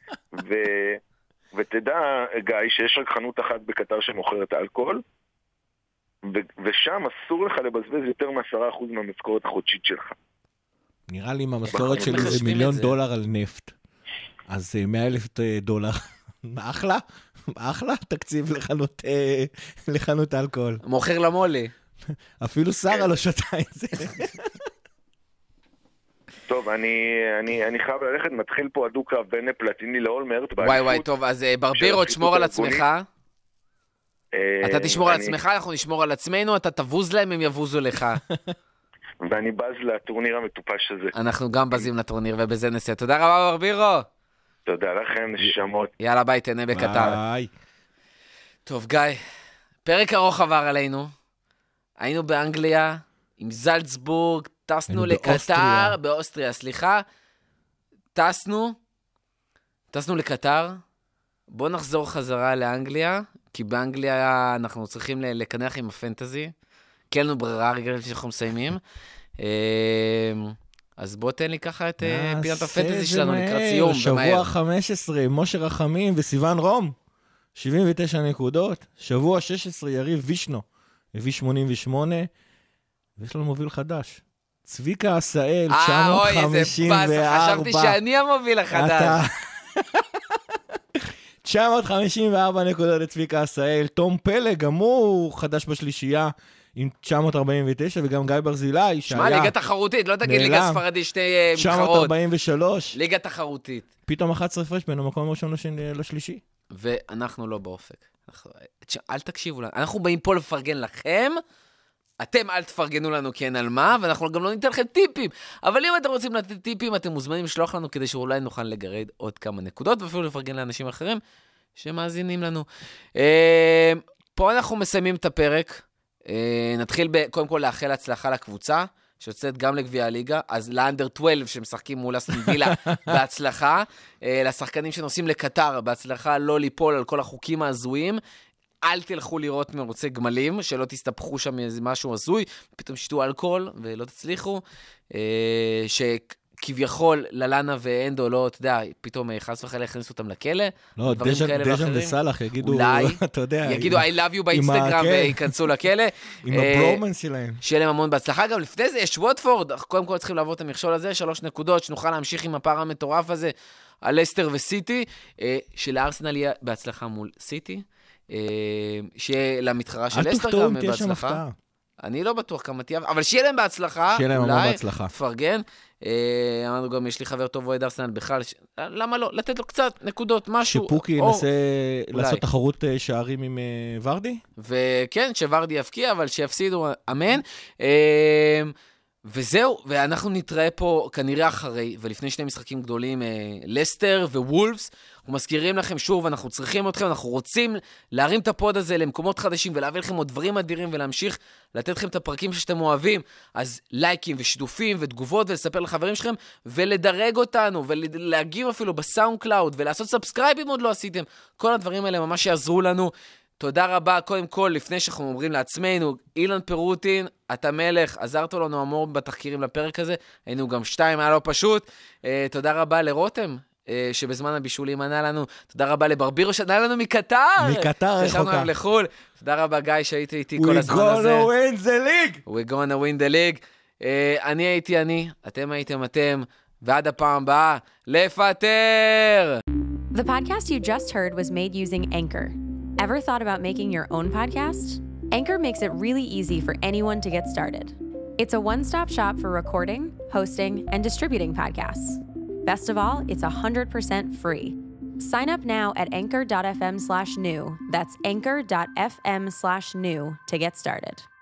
ותדע, גיא, שיש רק חנות אחת בקטר שמוכרת אלכוהול, ושם אסור לך לבזבז יותר מ10% מהמשכורת החודשית שלך. נראה לי אם המשכורת שלי זה $1,000,000 על נפט. אז $100,000. אחלה תקציב לחנות אלכוהול. מוכר למולי. אפילו שרה לא שותה את זה. טוב, אני חייב ללכת, מתחיל פה הדו-קרב בין פלטיני לאולמרט. וואי, טוב, אז ברבירו, תשמור על עצמך. אתה תשמור על עצמך, אנחנו נשמור על עצמנו, אתה תבוז להם, הם יבוזו לך. ואני בז לטורניר המטופש הזה. אנחנו גם בזים לטורניר, ובזה נסיה. תודה רבה, ברבירו. תודה לכם, נשמות. יאללה, ביי, תהנה בקטר. ביי. טוב, גיא, פרק ארוך עבר עלינו. היינו באנגליה, עם זלצבורג, טסנו לקטר, באוסטריה, סליחה. טסנו לקטר. בוא נחזור חזרה לאנגליה, כי באנגליה אנחנו צריכים לקנח עם הפנטזי. כי אין לנו ברירה רגע שאנחנו מסיימים. אז בוא תן לי ככה את פינת הפנטזי שלנו לקראת סיום. שבוע 15, משה רחמים וסיוון רום, 79 נקודות. שבוע 16, יריב וישנו, הביא 88, ויש לנו מוביל חדש. צביקה עשאל, 954. אוי, איזה פס, חשבתי שאני המוביל החדש. 954 נקודות לצביקה עשאל. תום פלג, גם הוא חדש בשלישייה, עם 949, וגם גיא ברזילי, שמע, ליגה תחרותית, לא תגיד ליגה ספרדית, שתי מתחרות. 943. ליגה תחרותית. פתאום 11 הפרש בין המקום הראשון לשלישי. ואנחנו לא באופק. אל תקשיבו לנו. אנחנו באים פה לפרגן לכם, אתם אל תפרגנו לנו כן על מה, ואנחנו גם לא ניתן לכם טיפים. אבל אם אתם רוצים לתת טיפים, אתם מוזמנים לשלוח לנו, כדי שאולי נוכל לגרד עוד כמה נקודות, ואפילו לפרגן לאנשים אחרים שמאזינים לנו. פה אנחנו מסיימים את הפרק. נתחיל קודם כל לאחל הצלחה לקבוצה, שיוצאת גם לגביע הליגה, אז לאנדר 12 שמשחקים מול אסטון וילה, בהצלחה. לשחקנים שנוסעים לקטר, בהצלחה לא ליפול על כל החוקים ההזויים. אל תלכו לראות מרוצי גמלים, שלא תסתפחו שם איזה משהו הזוי, פתאום שתו אלכוהול ולא תצליחו. שכביכול ללנה ואנדו לא, אתה יודע, פתאום חס וחלילה הכניסו אותם לכלא. לא, דז'ן וסלח יגידו, אתה יודע, יגידו I love you באינסטגרם וייכנסו לכלא. עם הברומנס שלהם. שיהיה להם המון בהצלחה. גם לפני זה יש ווטפורד, קודם כל צריכים לעבור את המכשול הזה, 3 נקודות, שנוכל להמשיך עם הפער המטורף הזה, על לסטר וסיטי, שלארסנל יהיה בהצלחה מול סיטי. שיהיה למתחרה של לסטר גם בהצלחה. אני לא בטוח כמה תהיה, אבל שיהיה להם בהצלחה. שיהיה להם המון בהצלחה. פרגן. אמרנו גם, יש לי חבר טוב אוהד ארסנל בכלל, למה לא? לתת לו קצת נקודות, משהו. שפוקי ינסה לעשות תחרות שערים עם ורדי? וכן, שוורדי יפקיע, אבל שיפסידו, אמן. וזהו, ואנחנו נתראה פה כנראה אחרי, ולפני 2 משחקים גדולים, לסטר ווולפס, אנחנו מזכירים לכם שוב, אנחנו צריכים אתכם, אנחנו רוצים להרים את הפוד הזה למקומות חדשים, ולהביא לכם עוד דברים אדירים, ולהמשיך לתת לכם את הפרקים שאתם אוהבים, אז לייקים ושיתופים ותגובות, ולספר לחברים שלכם, ולדרג אותנו, ולהגיב אפילו בסאונד קלאוד, ולעשות סאבסקרייב אם עוד לא עשיתם, כל הדברים האלה ממש יעזרו לנו. תודה רבה, קודם כל, לפני שאנחנו אומרים לעצמנו, אילן פירוטין, אתה מלך, עזרת לנו המון בתחקירים לפרק הזה, היינו גם 2, היה לא פשוט. תודה רבה לרותם, שבזמן הבישולים ענה לנו, תודה רבה לברבירו שענה לנו מקטר. מקטר רחוקה. לחול. תודה רבה גיא שהייתי איתי כל הזמן הזה. We gonna win the league. We gonna win the league. אני הייתי אני, אתם הייתם אתם, ועד הפעם הבאה, לפטר! The podcast you just heard was made using Anchor. Ever thought about making your own podcast? Anchor makes it really easy for anyone to get started. It's a one-stop shop for recording, hosting, and distributing podcasts. Best of all, it's 100% free. Sign up now at anchor.fm/new. That's anchor.fm/new to get started.